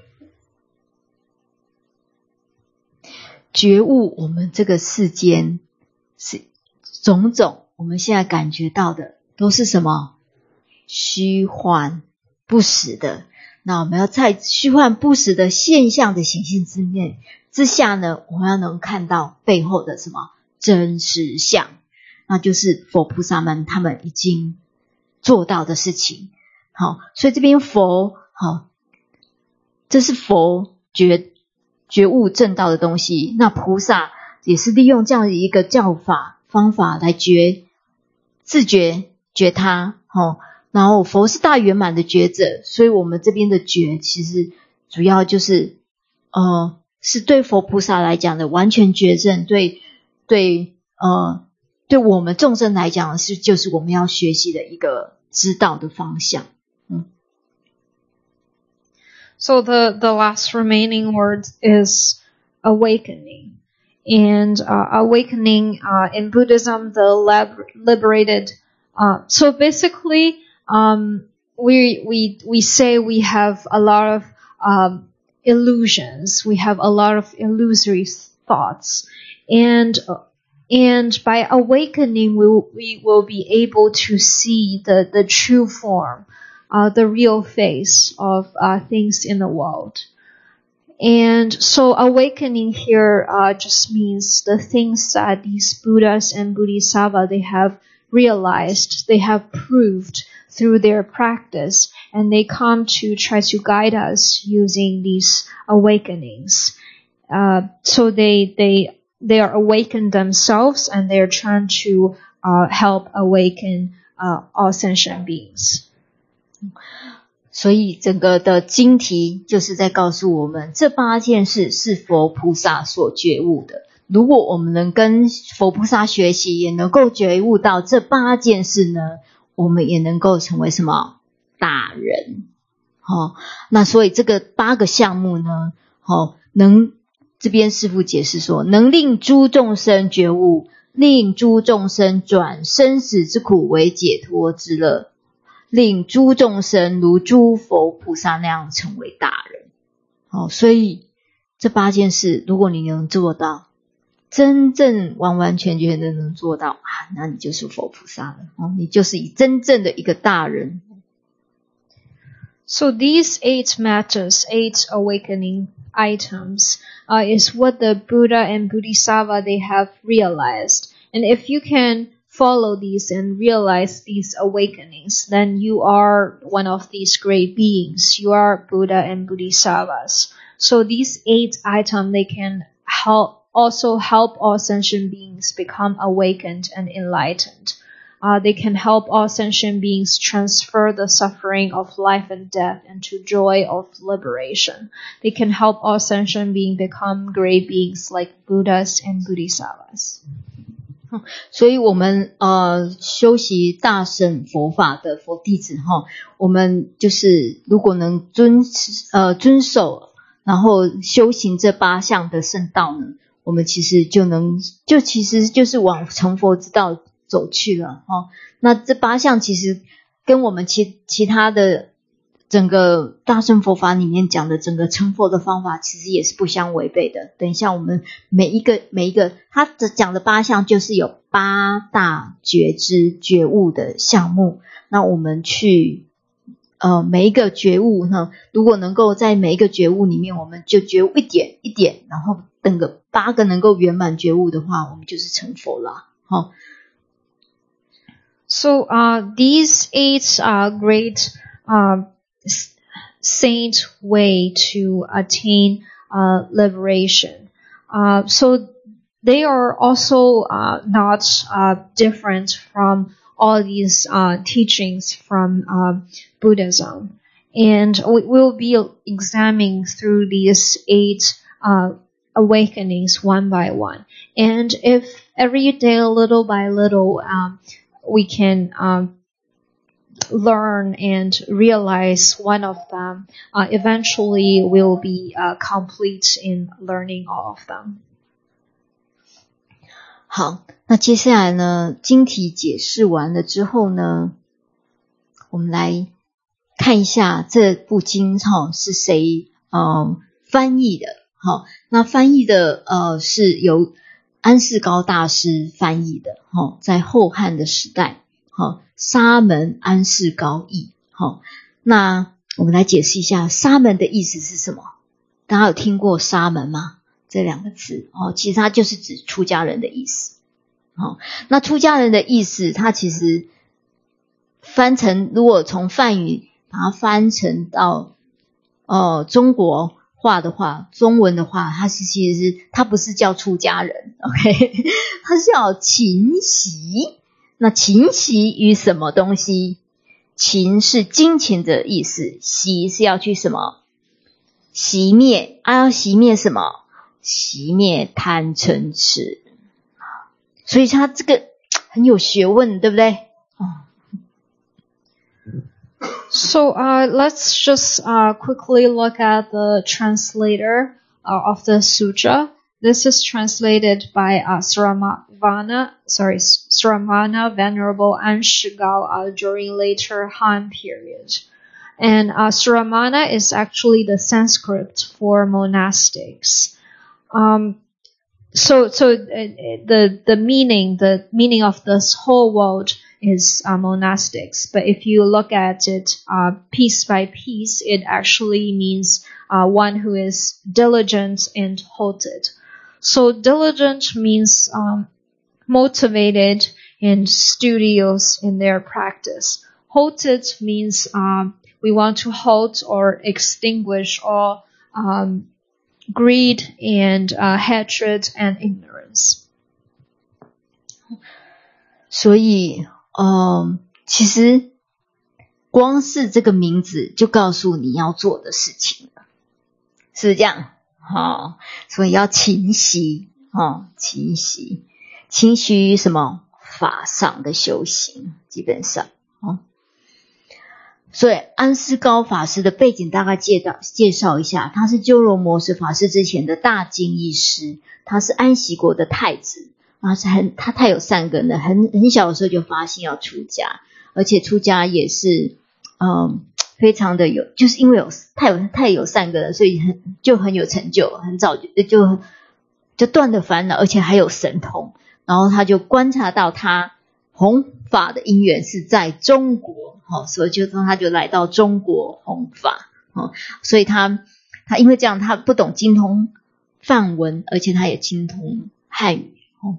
觉悟我们这个世间是种种我们现在感觉到的都是什么？虚幻不实的。那我们要在虚幻不实的现象的显现之面之下呢，我们要能看到背后的什么真实相，那就是佛菩萨们他们已经做到的事情。好，所以这边佛，好，这是佛觉觉悟正道的东西。那菩萨也是利用这样的一个教法方法来觉自觉觉他，好。然后佛是大圆满的觉者，所以我们这边的觉其实主要就是呃是对佛菩萨来讲的完全觉证，对对呃对我们众生来讲是就是我们要学习的一个知道的方向。嗯 So the the last remaining word is awakening. And uh, awakening uh, in Buddhism, the lib- liberated uh, so basically Um, we we we say we have a lot of um, illusions. We have a lot of illusory thoughts, and and by awakening, we we will be able to see the the true form, uh, the real face of uh, things in the world. And so awakening here uh, just means the things that these Buddhas and Bodhisattvas, they have realized, they have proved through their practice, and they come to try to guide us using these awakenings. Uh, so they they they are awakened themselves, and they are trying to uh, help awaken uh, all sentient beings. 所以整个的经题就是在告诉我们，这八件事是佛菩萨所觉悟的。如果我们能跟佛菩萨学习，也能够觉悟到这八件事呢，我们也能够成为什么？大人。哦，那所以这个八个项目呢，哦，能这边师父解释说，能令诸众生觉悟，令诸众生转生死之苦为解脱之乐，令诸众生如诸佛菩萨那样成为大人。哦，所以这八件事，如果你能做到，真正完完全全的能做到啊，那你就是佛菩萨了。哦，你就是以真正的一个大人。 So these eight matters, eight awakening items, uh, is what the Buddha and Bodhisattva, they have realized. And if you can follow these and realize these awakenings, then you are one of these great beings. You are Buddha and Bodhisattvas. So these eight items, they can help, also help all sentient beings become awakened and enlightened. Uh, they can help all sentient beings transfer the suffering of life and death into joy of liberation. They can help all sentient beings become great beings like Buddhas and Bodhisattvas. 所以我们呃修习大乘佛法的佛弟子哈，我们就是如果能遵呃遵守，然后修行这八项的圣道呢，我们其实就能就其实就是往成佛之道走去了哦。那这八项其实跟我们其其他的整个大乘佛法里面讲的整个成佛的方法其实也是不相违背的。等一下我们每一个每一个他的讲的八项就是有八大觉知觉悟的项目，那我们去呃每一个觉悟呢，如果能够在每一个觉悟里面我们就觉悟一点一点，然后等个八个能够圆满觉悟的话，我们就是成佛了齁。 So uh, these eight uh, great uh, saint way to attain uh, liberation. Uh, so they are also uh, not uh, different from all these uh, teachings from uh, Buddhism. And we will be examining through these eight uh, awakenings one by one. And if every day, little by little, um, we can um, learn and realize one of them, uh, eventually we'll be uh, complete in learning all of them. 好，那接下来呢，经题解释完了之后呢，我们来看一下这部经齁是谁呃翻译的。好，那翻译的呃是由安世高大师翻译的，齁，在后汉的时代，齁，沙门安世高译。齁，那我们来解释一下沙门的意思是什么？大家有听过沙门吗？这两个字哦，其实它就是指出家人的意思。哦，那出家人的意思，它其实翻成，如果从梵语把它翻成到呃中国话的话，中文的话，它是其实是它不是叫出家人 ，OK， 它是叫勤习。那勤习于什么东西？勤是金钱的意思，习是要去什么？熄灭啊，要熄灭什么？熄灭贪嗔痴。所以它这个很有学问，对不对？哦。 So uh, let's just uh, quickly look at the translator uh, of the sutra. This is translated by uh, Sramana, sorry, Sramana Venerable Anshigal uh, during later Han period. And uh, Sramana is actually the Sanskrit for monastics. Um, so, so uh, the the meaning, the meaning of this whole world is uh, monastics. But if you look at it uh, piece by piece, it actually means uh, one who is diligent and halted. So diligent means um, motivated and studious in their practice. Halted means um, we want to halt or extinguish all um, greed and uh, hatred and ignorance. 所以，嗯，其实光是这个名字就告诉你要做的事情了，是不是这样？哦，所以要勤习，哦，勤习，勤习于什么？法上的修行，基本上，哦。所以安世高法师的背景大概介绍介绍一下，他是鸠罗摩什法师之前的大经义师，他是安息国的太子，他是很他太有善根了，很很小的时候就发心要出家，而且出家也是嗯非常的有，就是因为有太有太有善根了，所以很就很有成就，很早就就就断了烦恼，而且还有神通，然后他就观察到他弘法的因缘是在中国。哦，所以就他就来到中国弘法，哦，所以他他因为这样，他不懂精通梵文，而且他也精通汉语。哦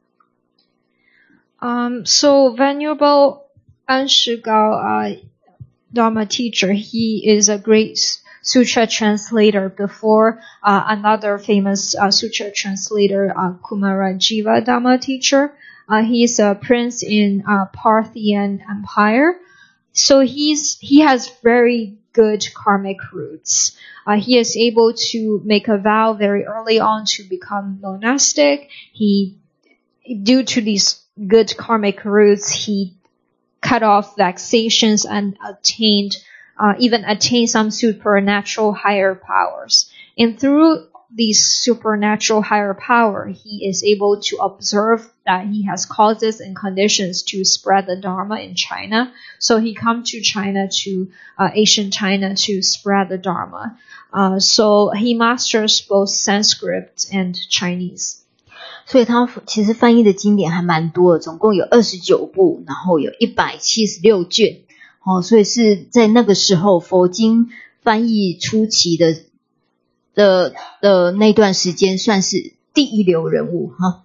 Um, so Venerable Anshigao, uh, Dharma teacher, he is a great sutra translator before uh, another famous uh, sutra translator, uh, Kumarajiva Dharma teacher. Uh, he is a prince in uh, Parthian Empire. So he's he has very good karmic roots. Uh, he is able to make a vow very early on to become monastic. He, due to these good karmic roots, he cut off vexations and attained, uh, even attained some supernatural higher powers. And through these supernatural higher power, he is able to observe that he has causes and conditions to spread the Dharma in China. So he come to China, to uh, Asian China, to spread the Dharma. Uh, so he masters both Sanskrit and Chinese. 所以他其实翻译的经典还蛮多的，总共有二十九部，然后有一百七十六卷。哦，所以是在那个时候佛经翻译初期的的的那段时间算是第一流人物哈。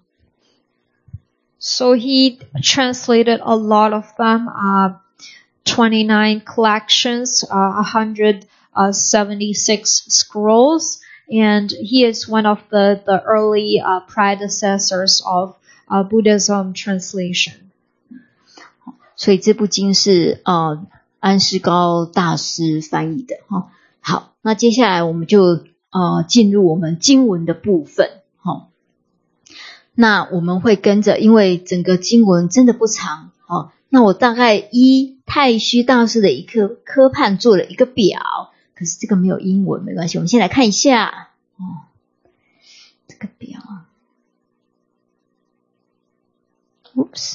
So he translated a lot of them, uh, twenty-nine collections, uh, one hundred seventy-six scrolls, and he is one of the, the early uh, predecessors of uh, Buddhism translation. 所以这部经是呃安世高大师翻译的哈。好，那接下来我们就呃进入我们经文的部分哈。那我们会跟着，因为整个经文真的不长哦，那我大概依太虚大师的一个科判做了一个表，可是这个没有英文，没关系，我们先来看一下哦，这个表 ，oops，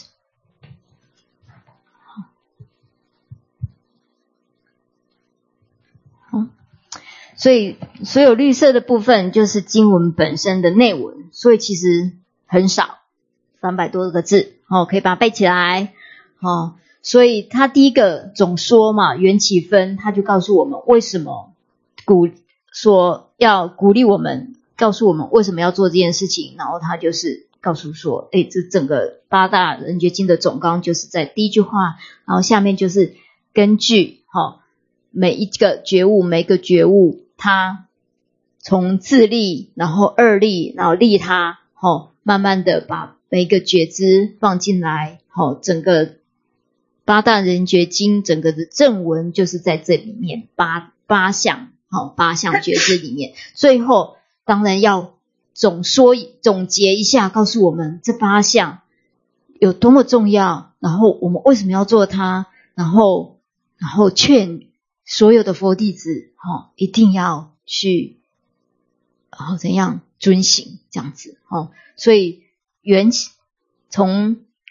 好，所以所有绿色的部分就是经文本身的内文，所以其实很少，三百多个字，哦，可以把它背起来，哦，所以他第一个总说嘛，缘起分，他就告诉我们为什么鼓说要鼓励我们，告诉我们为什么要做这件事情，然后他就是告诉说，诶，这整个八大人觉经的总纲就是在第一句话，然后下面就是根据，哦，每一个觉悟，每一个觉悟，他从自利，然后二利，然后利他，哦，慢慢的把每一个觉知放进来，哦，整个八大人觉经整个的正文就是在这里面，八八项，哦，八项觉知里面，最后当然要总说总结一下，告诉我们这八项有多么重要，然后我们为什么要做它，然后然后劝所有的佛弟子，哦，一定要去，然后怎样遵行这样子，哦，所以缘起从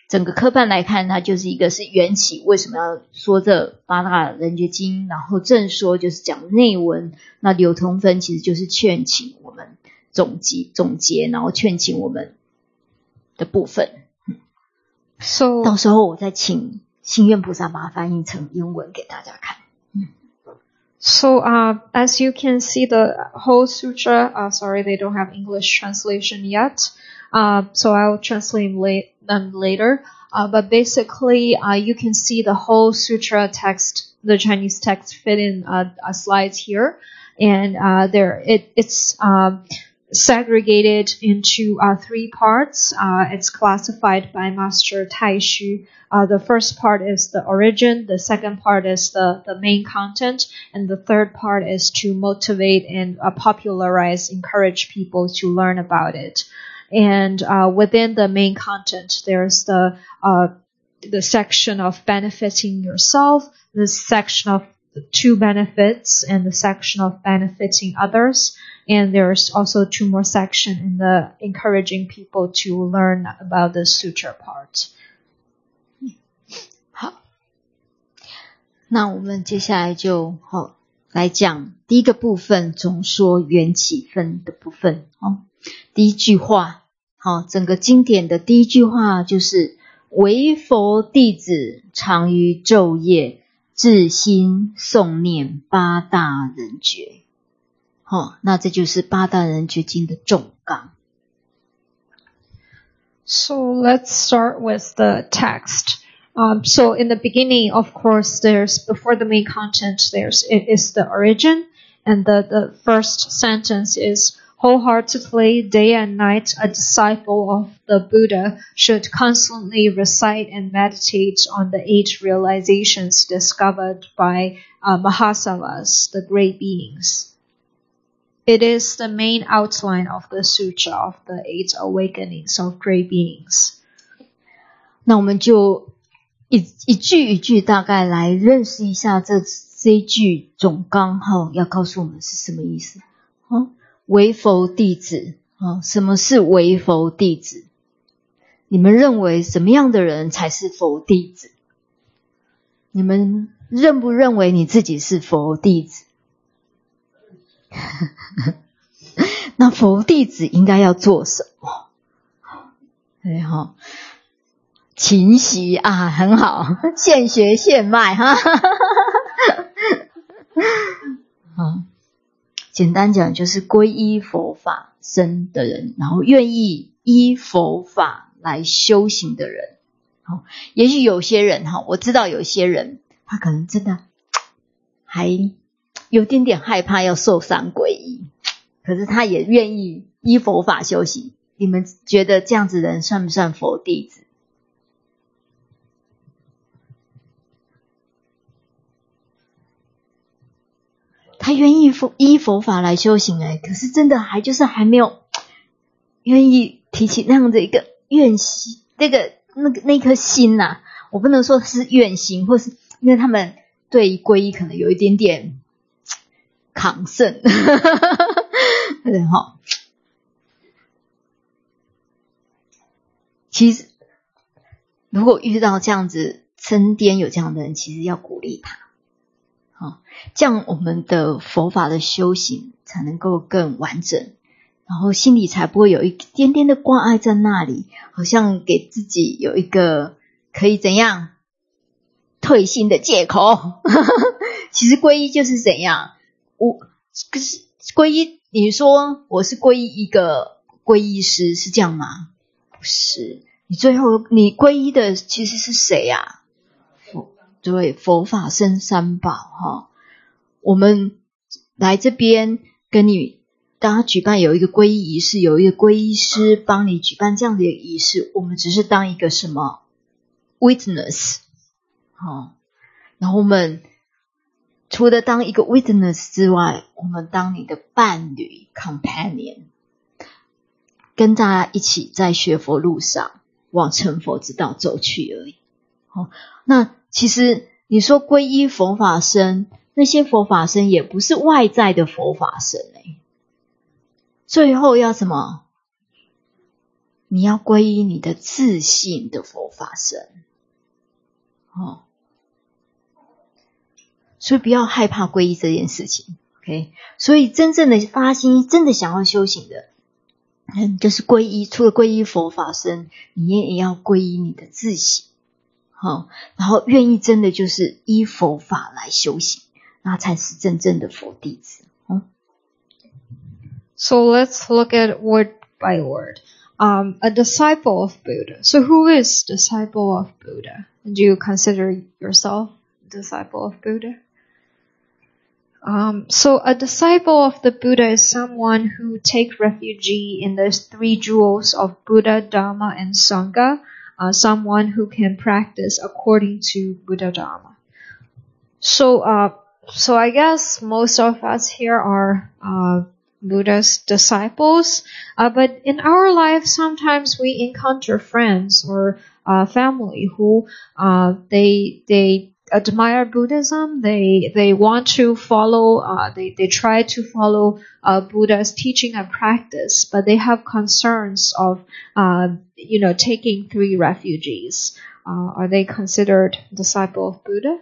整个科判来看，它就是一个是缘起，为什么要说这八大人觉经，然后正说就是讲内文，那流通分其实就是劝请我们总结总结，然后劝请我们的部分。 So 到时候我再请心愿菩萨把它翻译成英文给大家看。 So, uh, as you can see, the whole sutra, uh, sorry, they don't have English translation yet. Uh, so I'll translate la- them later. Uh, but basically, uh, you can see the whole sutra text, the Chinese text fit in, uh, uh slides here. And, uh, there, it, it's, um, segregated into, uh, three parts. Uh, it's classified by Master Taishu. Uh, the first part is the origin, the second part is the, the main content, and the third part is to motivate and uh, popularize, encourage people to learn about it. And uh, within the main content, there's the uh, the section of benefiting yourself, the section of two benefits, and the section of benefiting others. And there's also two more sections in the encouraging people to learn about the sutra part. 好，那我们接下来就好来讲第一个部分，总说缘起分的部分。哦，第一句话，好，整个经典的第一句话就是唯佛弟子常于昼夜至心诵念八大人觉。好，那这就是八大人觉经的重纲。 So let's start with the text. Um, so in the beginning, of course, there's, before the main content, there's, it is the origin. And the, the first sentence is, wholeheartedly, day and night, a disciple of the Buddha should constantly recite and meditate on the eight realizations discovered by uh, Mahasavas, the great beings. It is the main outline of the sutra of the eight awakenings of great beings. 那我们就一一句一句大概来认识一下这这一句总纲哈，要告诉我们是什么意思。哦，唯佛弟子啊，什么是唯佛弟子？你们认为什么样的人才是佛弟子？你们认不认为你自己是佛弟子？那佛弟子应该要做什么？对哈。勤习啊，很好，现学现卖哈。好，简单讲就是皈依佛法僧的人，然后愿意依佛法来修行的人。好，也许有些人哈，我知道有些人他可能真的还有点点害怕要受三皈依，可是他也愿意依佛法修行。你们觉得这样子的人算不算佛弟子？他愿意依佛法来修行诶，可是真的还就是还没有愿意提起那样的一个愿心，那个那个那颗心呐、啊，我不能说是愿心，或是因为他们对皈依可能有一点点抗胜，对哈。其实如果遇到这样子身边有这样的人，其实要鼓励他。好，这样我们的佛法的修行才能够更完整，然后心里才不会有一点点的挂碍在那里，好像给自己有一个可以怎样退心的借口。其实皈依就是怎样，我可是皈依，你说我是皈依一个皈依师是这样吗？不是，你最后你皈依的其实是谁啊？对，佛法僧三宝哈，我们来这边跟你大家举办有一个皈依仪式，有一个皈依师帮你举办这样的一个仪式，我们只是当一个什么 witness 哦，然后我们除了当一个 witness 之外，我们当你的伴侣 companion， 跟大家一起在学佛路上往成佛之道走去而已。哦，那其实你说皈依佛法僧，那些佛法僧也不是外在的佛法僧诶，最后要什么你要皈依你的自信的佛法身。哦，所以不要害怕皈依这件事情。OK， 所以真正的发心，真的想要修行的，嗯，就是皈依，除了皈依佛法身，你也要皈依你的自信。好，然后愿意真的就是依佛法来修行，那才是真正的佛弟子。嗯 So let's look at word by word. Um, a disciple of Buddha. So who is disciple of Buddha? Do you consider yourself a disciple of Buddha? Um, so a disciple of the Buddha is someone who take refuge in the three jewels of Buddha, Dharma, and Sangha. Uh, someone who can practice according to Buddha Dharma. So, uh, so I guess most of us here are uh, Buddha's disciples. Uh, but in our life, sometimes we encounter friends or uh, family who uh, they they admire Buddhism. They they want to follow. Uh, they they try to follow uh, Buddha's teaching and practice, but they have concerns of uh, you know taking three refuges. Uh, are they considered disciple of Buddha?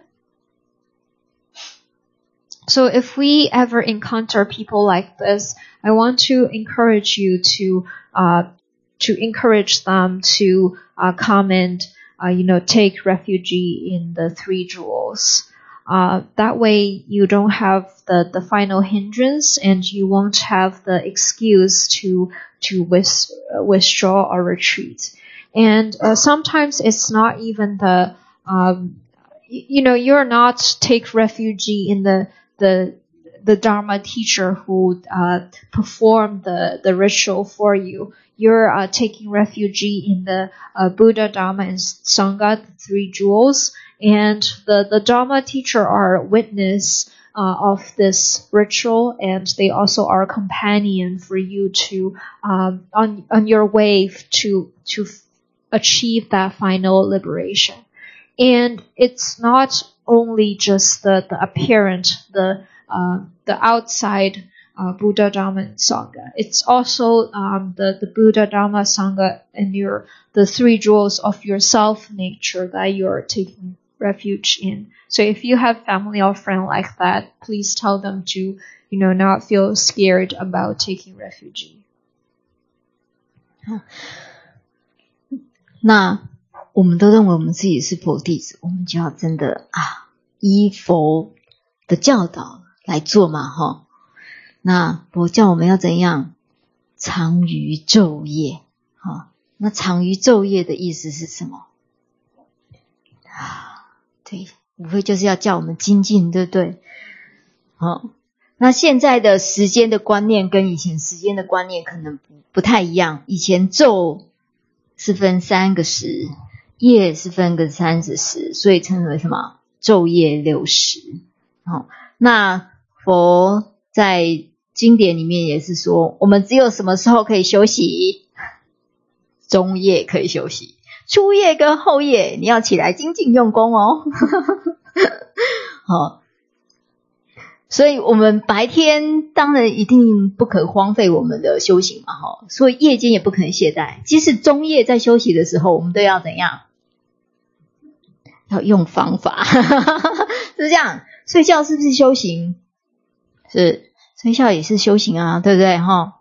So if we ever encounter people like this, I want to encourage you to uh, to encourage them to uh, come and uh, you know take refuge in the three jewels. Uh, that way you don't have the, the final hindrance, and you won't have the excuse to to with, uh, withdraw or retreat. And uh, sometimes it's not even the um, you, you know you're not take refuge in the the the Dharma teacher who uh, performed the, the ritual for you. You're uh, taking refuge in the uh, Buddha, Dharma, and Sangha, the three jewels. And the, the Dharma teacher are witness uh, of this ritual, and they also are a companion for you to um, on on your way to to achieve that final liberation. And it's not only just the, the apparent, the uh, the outside uh, Buddha, Dharma, and Sangha. It's also um, the, the Buddha, Dharma, Sangha, and your the three jewels of your self nature that you're taking refuge in. So if you have family or friend like that, please tell them to, you know, not feel scared about taking refuge. 那我们都认为我们自己是佛弟子，我们就要真的啊，依佛的教导来做嘛，哈。那佛教我们要怎样？常于昼夜，哈。那常于昼夜的意思是什么？啊，对，无非就是要叫我们精进，对不对？好，那现在的时间的观念跟以前时间的观念可能不不太一样。以前昼是分三个时，夜是分个三十时，所以称为什么？昼夜六时。好，那佛在经典里面也是说，我们只有什么时候可以休息？中夜可以休息，初夜跟后夜你要起来精进用功哦。好，所以我们白天当然一定不可荒废我们的修行嘛，哈，所以夜间也不可能懈怠。即使中夜在休息的时候，我们都要怎样？要用方法，是不是这样？睡觉是不是修行？是，睡觉也是修行啊，对不对？哈。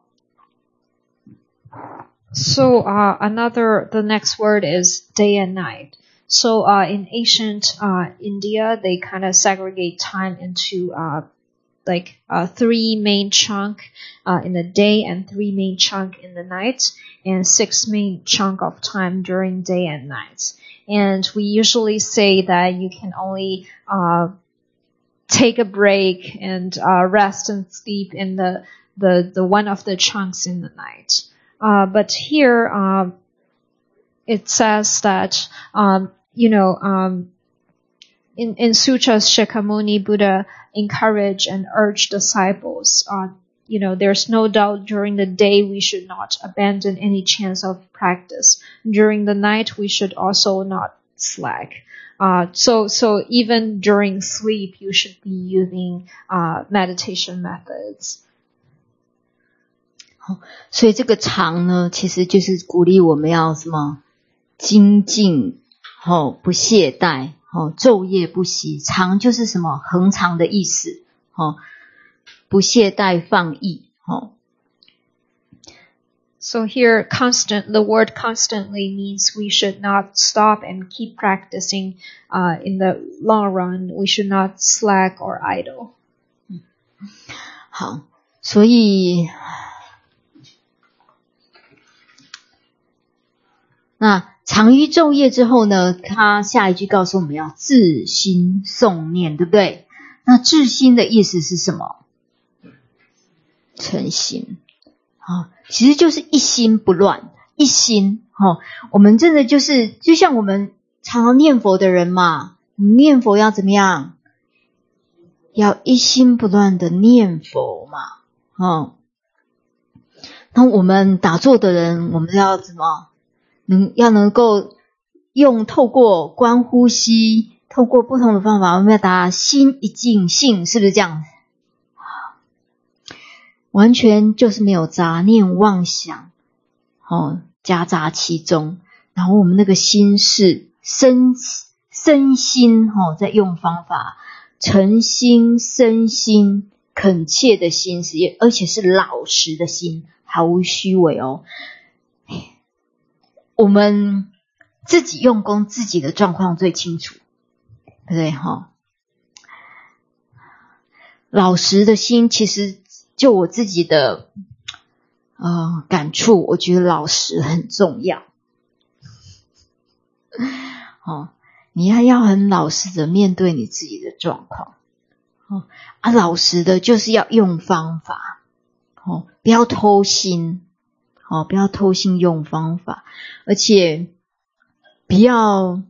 So uh, another, the next word is day and night. So uh, in ancient uh, India, they kind of segregate time into uh, like uh, three main chunk uh, in the day and three main chunk in the night, and six main chunk of time during day and night. And we usually say that you can only uh, take a break and uh, rest and sleep in the, the, the one of the chunks in the night. Uh, but here, um, it says that, um, you know, um, in, in sutras, Shakyamuni Buddha encourage and urge disciples, uh, you know, there's no doubt during the day we should not abandon any chance of practice. During the night, we should also not slack. Uh, so, so even during sleep, you should be using, uh, meditation methods. 所以这个常呢，其实就是鼓励我们要什么？精进，哦，不懈怠，哦，昼夜不息。常就是什么？恒常的意思，哦，不懈怠放逸，哦。 So here, constant, the word constantly means we should not stop and keep practicing uh, in the long run. We should not slack or idle. 好，所以那常于昼夜之后呢，他下一句告诉我们要自心诵念，对不对？那自心的意思是什么？诚心。好，其实就是一心不乱，一心。哦，我们真的就是就像我们常常念佛的人嘛，我们念佛要怎么样？要一心不乱的念佛嘛。哦，那我们打坐的人，我们要怎么？能要能够用透过观呼吸，透过不同的方法，我们要达心一静性，是不是这样？完全就是没有杂念妄想，哦，夹杂其中。然后我们那个心是身身心，哦，在用方法，诚心、身心、恳切的心，而且是老实的心，毫无虚伪哦。我们自己用功，自己的状况最清楚，对不对？哈，老实的心，其实就我自己的呃感触，我觉得老实很重要。哦，你要要很老实的面对你自己的状况。哦，啊，老实的就是要用方法，哦，不要偷心。哦，不要偷心用方法，而且不要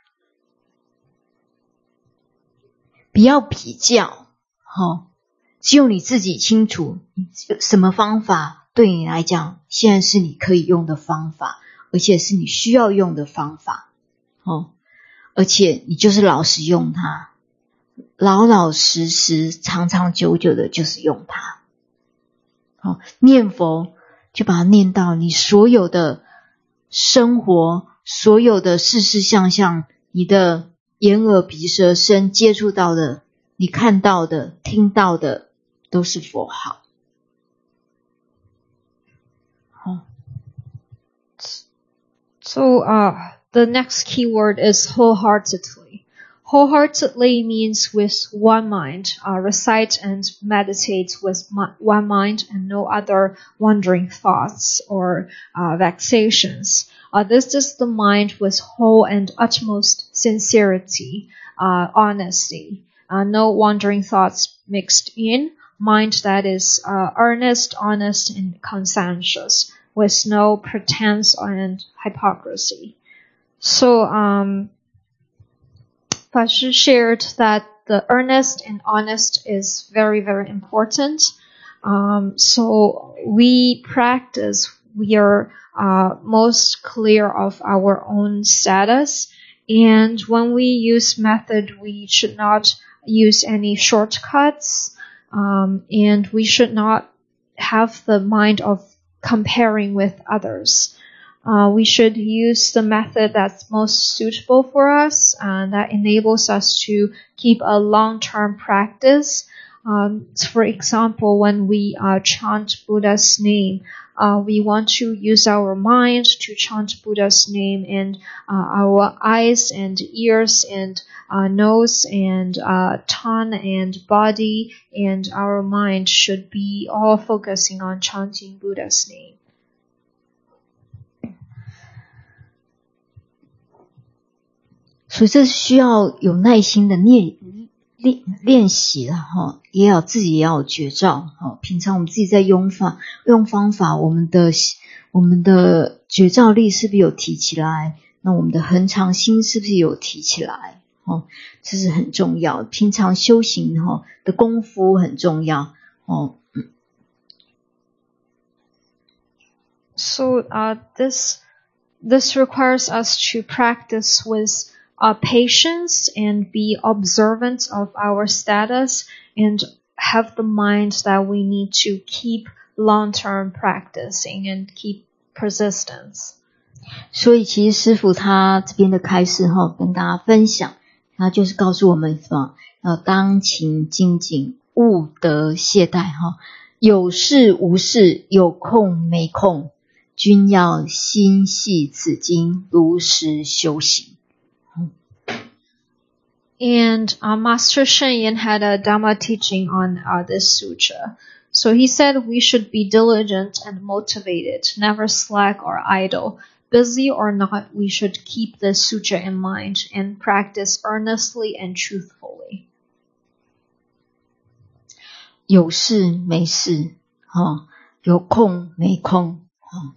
不要比较，哦，只有你自己清楚什么方法对你来讲现在是你可以用的方法，而且是你需要用的方法，哦，而且你就是老实用它，老老实实长长久久的就是用它。哦，念佛就把它念到你所有的生活，所有的事事项项，你的眼耳鼻舌身接触到的，你看到的听到的都是佛号。好， So uh, the next key word is wholeheartedly. Wholeheartedly means with one mind, uh, recite and meditate with one mind and no other wandering thoughts or uh, vexations. Uh, this is the mind with whole and utmost sincerity, uh, honesty, uh, no wandering thoughts mixed in, mind that is uh, earnest, honest, and conscientious, with no pretense and hypocrisy. So, um, Fashi shared that the earnest and honest is very, very important. Um, so we practice, we are uh, most clear of our own status. And when we use method, we should not use any shortcuts. Um, and we should not have the mind of comparing with others. Uh, we should use the method that's most suitable for us and that enables us to keep a long-term practice. Um, for example, when we uh, chant Buddha's name, uh, we want to use our mind to chant Buddha's name, and uh, our eyes and ears and uh, nose and uh, tongue and body and our mind should be all focusing on chanting Buddha's name. 所以这是需要有耐心的练练练习了哈，也要自己也要有觉照哈。平常我们自己在用法用方法，我们的我们的觉照力是不是有提起来？那我们的恒常心是不是有提起来？哦，这是很重要。平常修行哈的功夫很重要哦。 So uh, this this requires us to practice with Uh, patience and be observant of our status and have the mind that we need to keep long-term practicing and keep persistence. 所以其实师父他这边的开示哈，跟大家分享，他就是告诉我们什么？要当勤精进，勿得懈怠哈。有事无事，有空没空，均要心系此经，如实修行。 And uh, Master Shen Yin had a Dhamma teaching on uh, this sutra. So he said we should be diligent and motivated, never slack or idle. Busy or not, we should keep this sutra in mind and practice earnestly and truthfully. 有事没事，哦，有空没空，哦，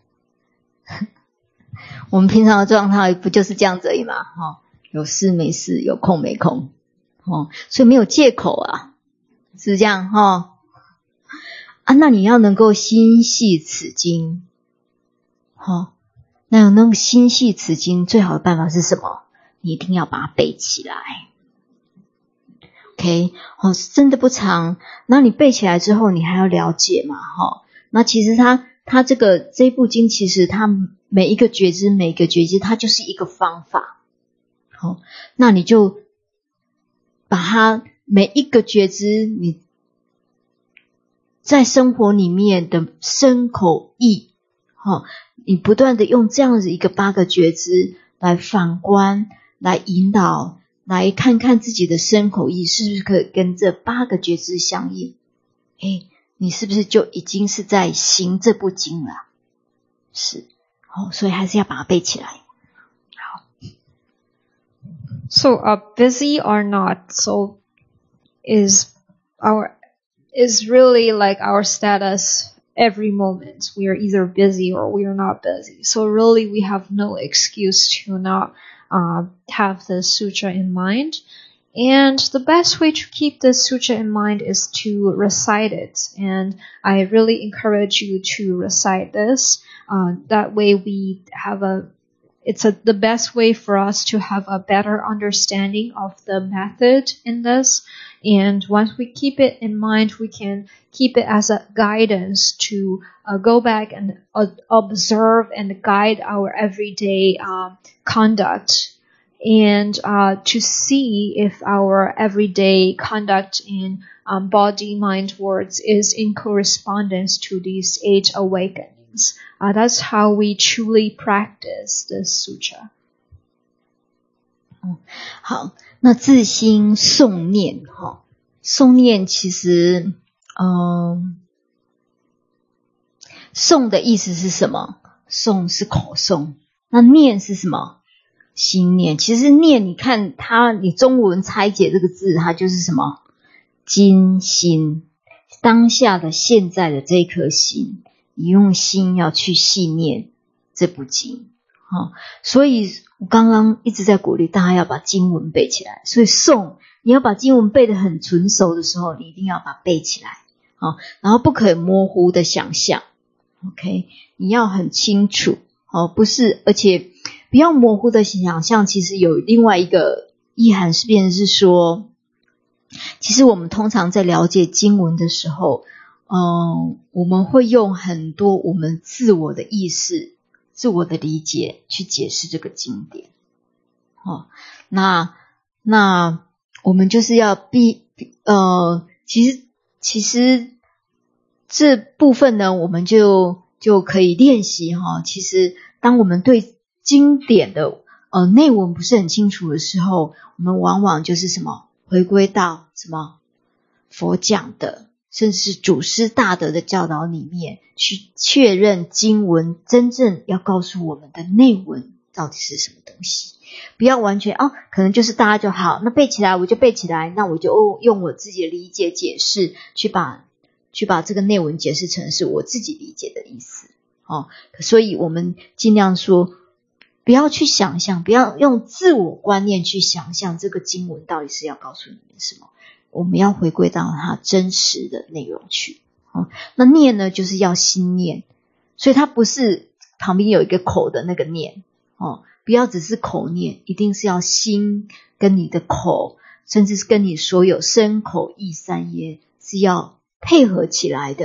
我们平常的状态不就是这样子而已嘛，哦，有事没事，有空没空，哦，所以没有借口啊，是不是这样哈、哦？啊，那你要能够心系此经，哦，那有那个心系此经最好的办法是什么？你一定要把它背起来。OK， 哦，真的不长。那你背起来之后，你还要了解嘛，哈、哦。那其实它它这个这部经，其实它每一个觉知，每一个觉知，它就是一个方法。好、哦，那你就把它每一个觉知，你在生活里面的身口意，哈、哦，你不断的用这样子一个八个觉知来反观，来引导。来看看自己的身口意是不是可以跟这八个觉知相应，诶，你是不是就已经是在行这部经了？是，哦，所以还是要把它背起来。好。 So, uh, busy or not, so is our, is really like our status every moment. We are either busy or we are not busy. So really we have no excuse to not Uh, have the sutra in mind. And the best way to keep this sutra in mind is to recite it. And I really encourage you to recite this. Uh, that way we have a, it's a, the best way for us to have a better understanding of the method in this. And once we keep it in mind, we can keep it as a guidance to uh, go back and uh, observe and guide our everyday um, conduct, and uh, to see if our everyday conduct in um, body, mind, words is in correspondence to these eight awakenings. Uh, that's how we truly practice this sutra. 嗯，好，那自心诵念哈，诵念其实，嗯，诵的意思是什么？诵是口诵，那念是什么？心念。其实念，你看它，你中文拆解这个字，它就是什么？今心，当下的现在的这颗心，你用心要去细念这部经。哦，所以我刚刚一直在鼓励大家要把经文背起来，所以诵你要把经文背得很纯熟的时候，你一定要把它背起来，哦，然后不可以模糊的想象 ，OK， 你要很清楚，哦，不是，而且不要模糊的想象，其实有另外一个意涵是变成是说，其实我们通常在了解经文的时候，嗯，我们会用很多我们自我的意识。自我的理解去解释这个经典，哦，那那我们就是要必呃，其实其实这部分呢，我们就就可以练习哈、哦。其实当我们对经典的呃内文不是很清楚的时候，我们往往就是什么回归到什么佛讲的。甚至是祖师大德的教导里面去确认经文真正要告诉我们的内文到底是什么东西，不要完全哦，可能就是大家就好，那背起来我就背起来，那我就用我自己的理解解释去把去把这个内文解释成是我自己理解的意思哦，所以我们尽量说不要去想象，不要用自我观念去想象这个经文到底是要告诉你们什么。我们要回归到它真实的内容去、哦、那念呢就是要心念，所以它不是旁边有一个口的那个念、哦、不要只是口念，一定是要心跟你的口甚至是跟你所有身口意三业是要配合起来的、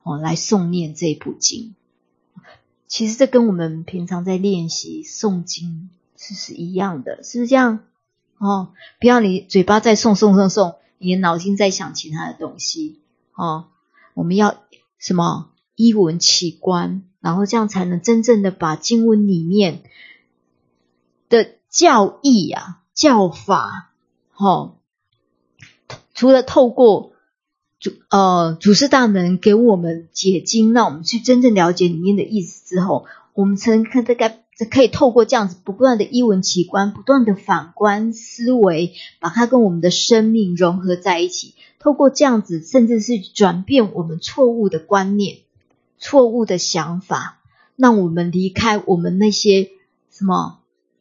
哦来诵念这部经。其实这跟我们平常在练习诵经是是一样的，是不是这样？哦，不要你嘴巴在诵诵诵诵，你的脑筋在想其他的东西。哦，我们要什么？依文起观，然后这样才能真正的把经文里面的教义啊、教法，哦，除了透过主呃祖师大们给我们解经，让我们去真正了解里面的意思之后，我们才能看这个可以透过这样子不断的依文起观，不断的反观思维，把它跟我们的生命融合在一起。透过这样子，甚至是转变我们错误的观念、错误的想法，让我们离开我们那些什么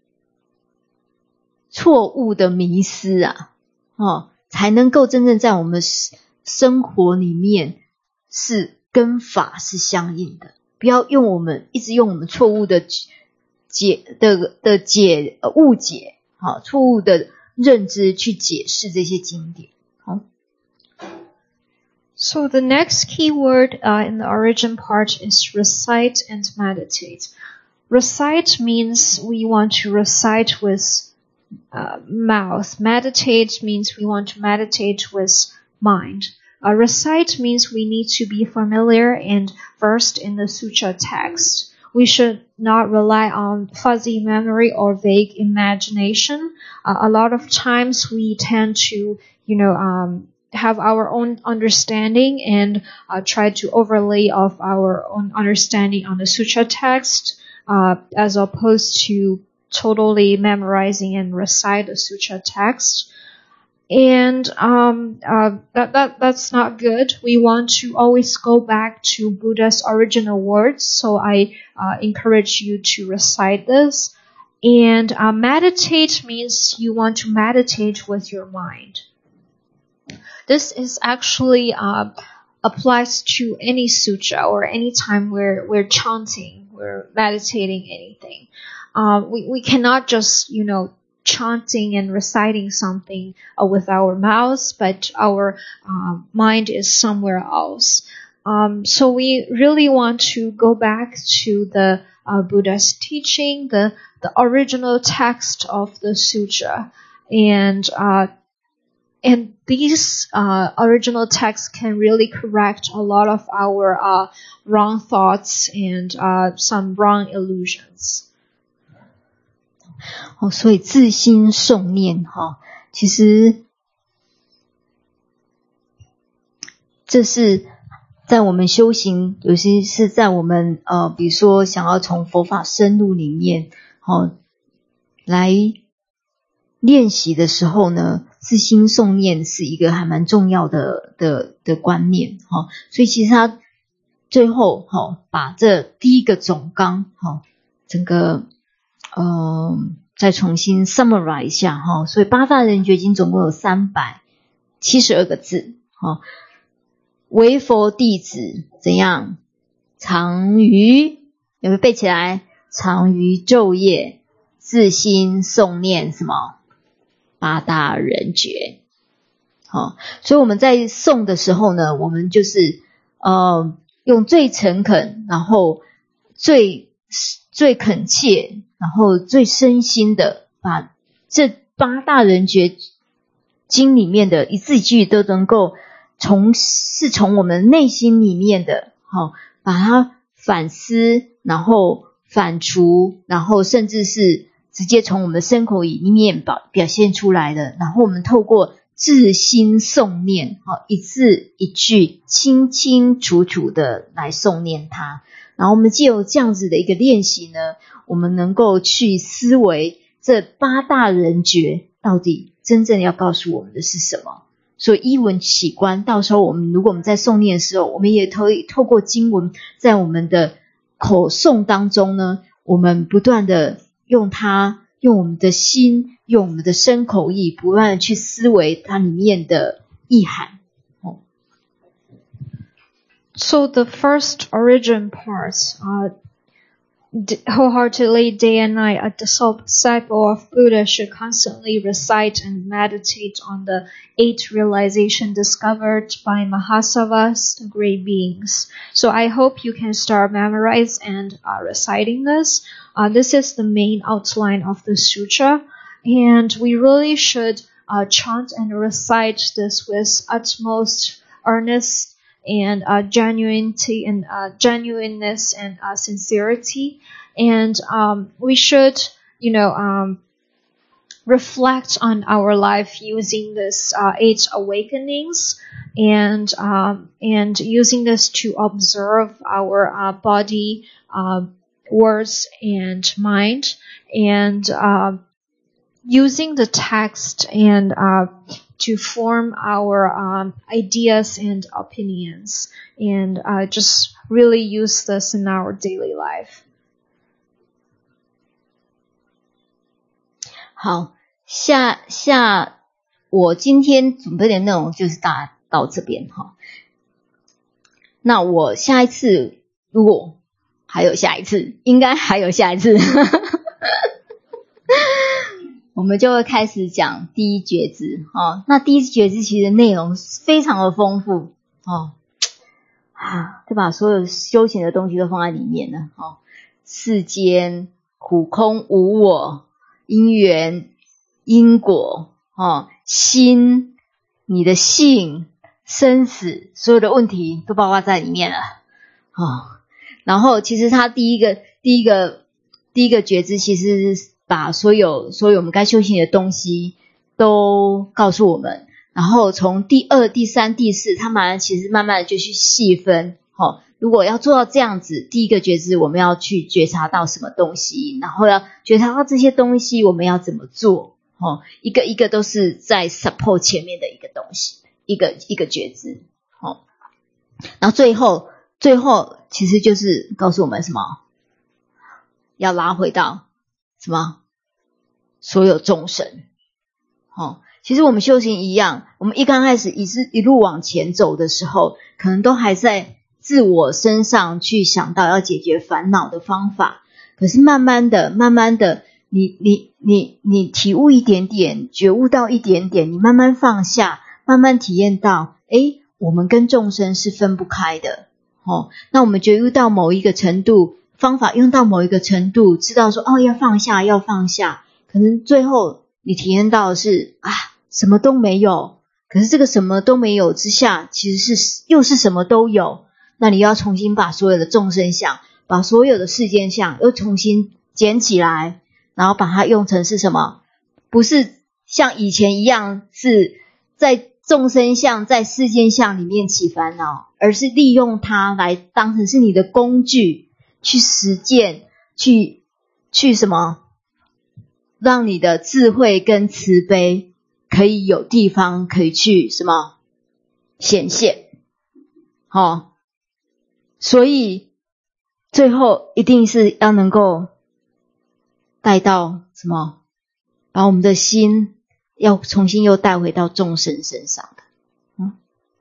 错误的迷思啊，哦，才能够真正在我们生活里面是跟法是相应的。不要用我们一直用我们错误的解的的解呃误解，好，错误的认知去解释这些经典。好。 So the next key word uh, in the origin part is recite and meditate. Recite means we want to recite with uh, mouth. Meditate means we want to meditate with mind. Uh, recite means we need to be familiar and versed in the sutra text. We should not rely on fuzzy memory or vague imagination. Uh, a lot of times we tend to, you know, um, have our own understanding and uh, try to overlay of our own understanding on the sutra text, uh, as opposed to totally memorizing and recite the sutra text. And um, uh, that, that that's not good. We want to always go back to Buddha's original words. So I uh, encourage you to recite this. And uh, meditate means you want to meditate with your mind. This is actually uh, applies to any sutra or any time where we're chanting, we're meditating anything. Uh, we we cannot just, you know, chanting and reciting something uh, with our mouths, but our uh, mind is somewhere else. Um, so we really want to go back to the uh, Buddha's teaching, the the original text of the sutra, and uh, and these uh, original texts can really correct a lot of our uh, wrong thoughts and uh, some wrong illusions. 哦，所以自心诵念哈，其实这是在我们修行，尤其是在我们呃，比如说想要从佛法深入里面，哦，来练习的时候呢，自心诵念是一个还蛮重要的的的观念哈、哦。所以其实他最后哈、哦，把这第一个总纲哈、哦，整个呃再重新 summarize 一下哈、哦。所以八大人觉经总共有三百七十二个字哈、哦。为佛弟子怎样？常于有没有背起来？常于昼夜自心诵念什么？八大人觉。好，所以我们在诵的时候呢，我们就是呃用最诚恳，然后最最恳切，然后最身心的把这八大人觉经里面的一字一句都能够从是从我们内心里面的好、哦，把它反思，然后反刍，然后甚至是直接从我们的身口意里面表表现出来的，然后我们透过自心诵念，好，一字一句清清楚楚的来诵念它，然后我们藉由这样子的一个练习呢，我们能够去思维这八大人觉到底真正要告诉我们的是什么。所以依文起观，到时候我们如果我们在诵念的时候，我们也可以透过经文在我们的口诵当中呢，我们不断的用它，用我们的心，用我们的身口意，不断的去思维它里面的意涵。哦、 So the first origin part, uh, wholeheartedly day and night, a disciple of Buddha should constantly recite and meditate on the eight realization discovered by Mahasavas, the great beings. So I hope you can start memorize and uh, reciting this. Uh, this is the main outline of the sutra, and we really should uh, chant and recite this with utmost earnest and uh, genuinity and uh, genuineness and uh, sincerity, and um, we should, you know, um, reflect on our life using this uh, eight awakenings, and um, and using this to observe our uh, body, uh, words, and mind, and uh, using the text and uh, to form our um, ideas and opinions, and uh, just really use this in our daily life. 好，下下我今天准备的内容就是大到这边哈。那我下一次如果还有下一次，应该还有下一次。我们就会开始讲第一觉知哦。那第一觉知其实内容非常的丰富哦，啊，就把所有修行的东西都放在里面了哦。世间苦空无我，因缘因果哦，心，你的性，生死，所有的问题都包括在里面了哦。然后其实他第一个第一个第一个觉知其实是把所有所有我们该修行的东西都告诉我们，然后从第二、第三、第四，他们其实慢慢的就去细分。哦，如果要做到这样子，第一个觉知我们要去觉察到什么东西，然后要觉察到这些东西我们要怎么做。哦，一个一个都是在 support 前面的一个东西，一个一个觉知。哦，然后最后最后其实就是告诉我们什么？要拉回到什么？所有众生。哦，其实我们修行一样，我们一刚开始一是一路往前走的时候，可能都还在自我身上去想到要解决烦恼的方法，可是慢慢的慢慢的你你你你体悟一点点，觉悟到一点点，你慢慢放下，慢慢体验到诶我们跟众生是分不开的。哦，那我们觉悟到某一个程度，方法用到某一个程度，知道说哦要放下要放下，可能最后你体验到的是啊什么都没有，可是这个什么都没有之下其实是又是什么都有，那你要重新把所有的众生相，把所有的世间相又重新捡起来，然后把它用成是什么？不是像以前一样是在众生相在世间相里面起烦恼，而是利用它来当成是你的工具去实践，去去什么？让你的智慧跟慈悲可以有地方可以去什么显现。哦，所以最后一定是要能够带到什么？把我们的心要重新又带回到众生身上的。嗯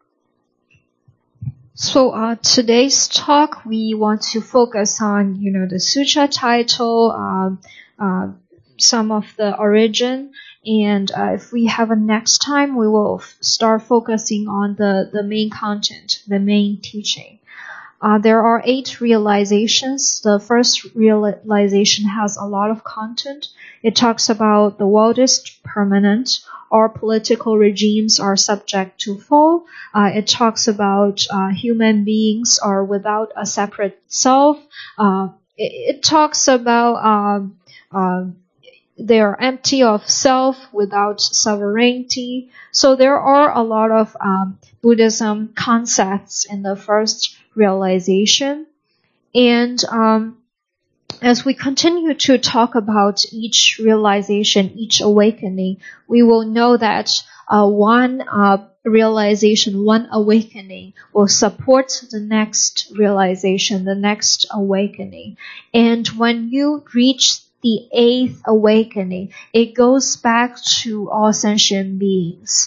So uh, today's talk, we want to focus on, you know, the sutra title, uh, uh, some of the origin, and uh, if we have a next time, we will f- start focusing on the, the main content, the main teaching. Uh, there are eight realizations. The first realization has a lot of content. It talks about the world is permanent. All political regimes are subject to fall. Uh, it talks about uh, human beings are without a separate self. Uh, it, it talks about um, uh, they are empty of self without sovereignty. So there are a lot of um, Buddhism concepts in the first realization. And um, as we continue to talk about each realization, each awakening, we will know that uh, one uh, realization, one awakening will support the next realization, the next awakening. And when you reach the eighth awakening, it goes back to all sentient beings.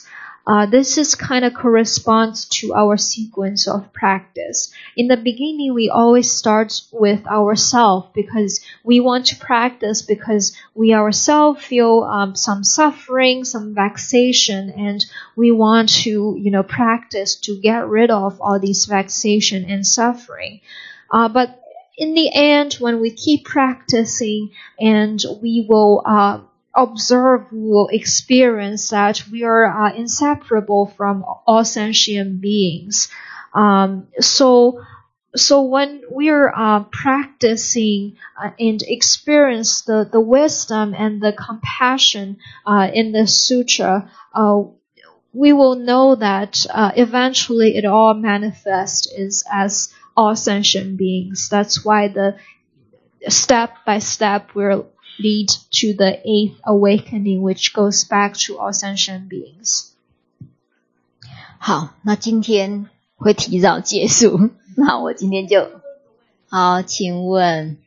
Uh, this is kind of corresponds to our sequence of practice. In the beginning, we always start with ourselves because we want to practice because we ourselves feel um, some suffering, some vexation, and we want to, you know, practice to get rid of all these vexation and suffering. Uh, but in the end, when we keep practicing and we will uh, observe, we will experience that we are uh, inseparable from all sentient beings. Um, so, so when we are uh, practicing uh, and experience the, the wisdom and the compassion uh, in the sutra, uh, we will know that uh, eventually it all manifests is as all sentient beings. That's why the step by step will lead to the eighth awakening, which goes back to all sentient beings. 好，那今天会提早结束，那我今天就好，请问，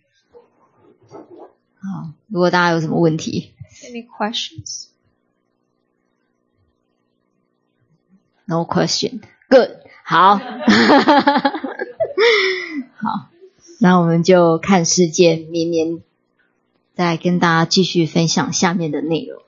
好，如果大家有什么问题 Any questions? No question. Good. 好，好，那我们就看世界，明年再跟大家继续分享下面的内容。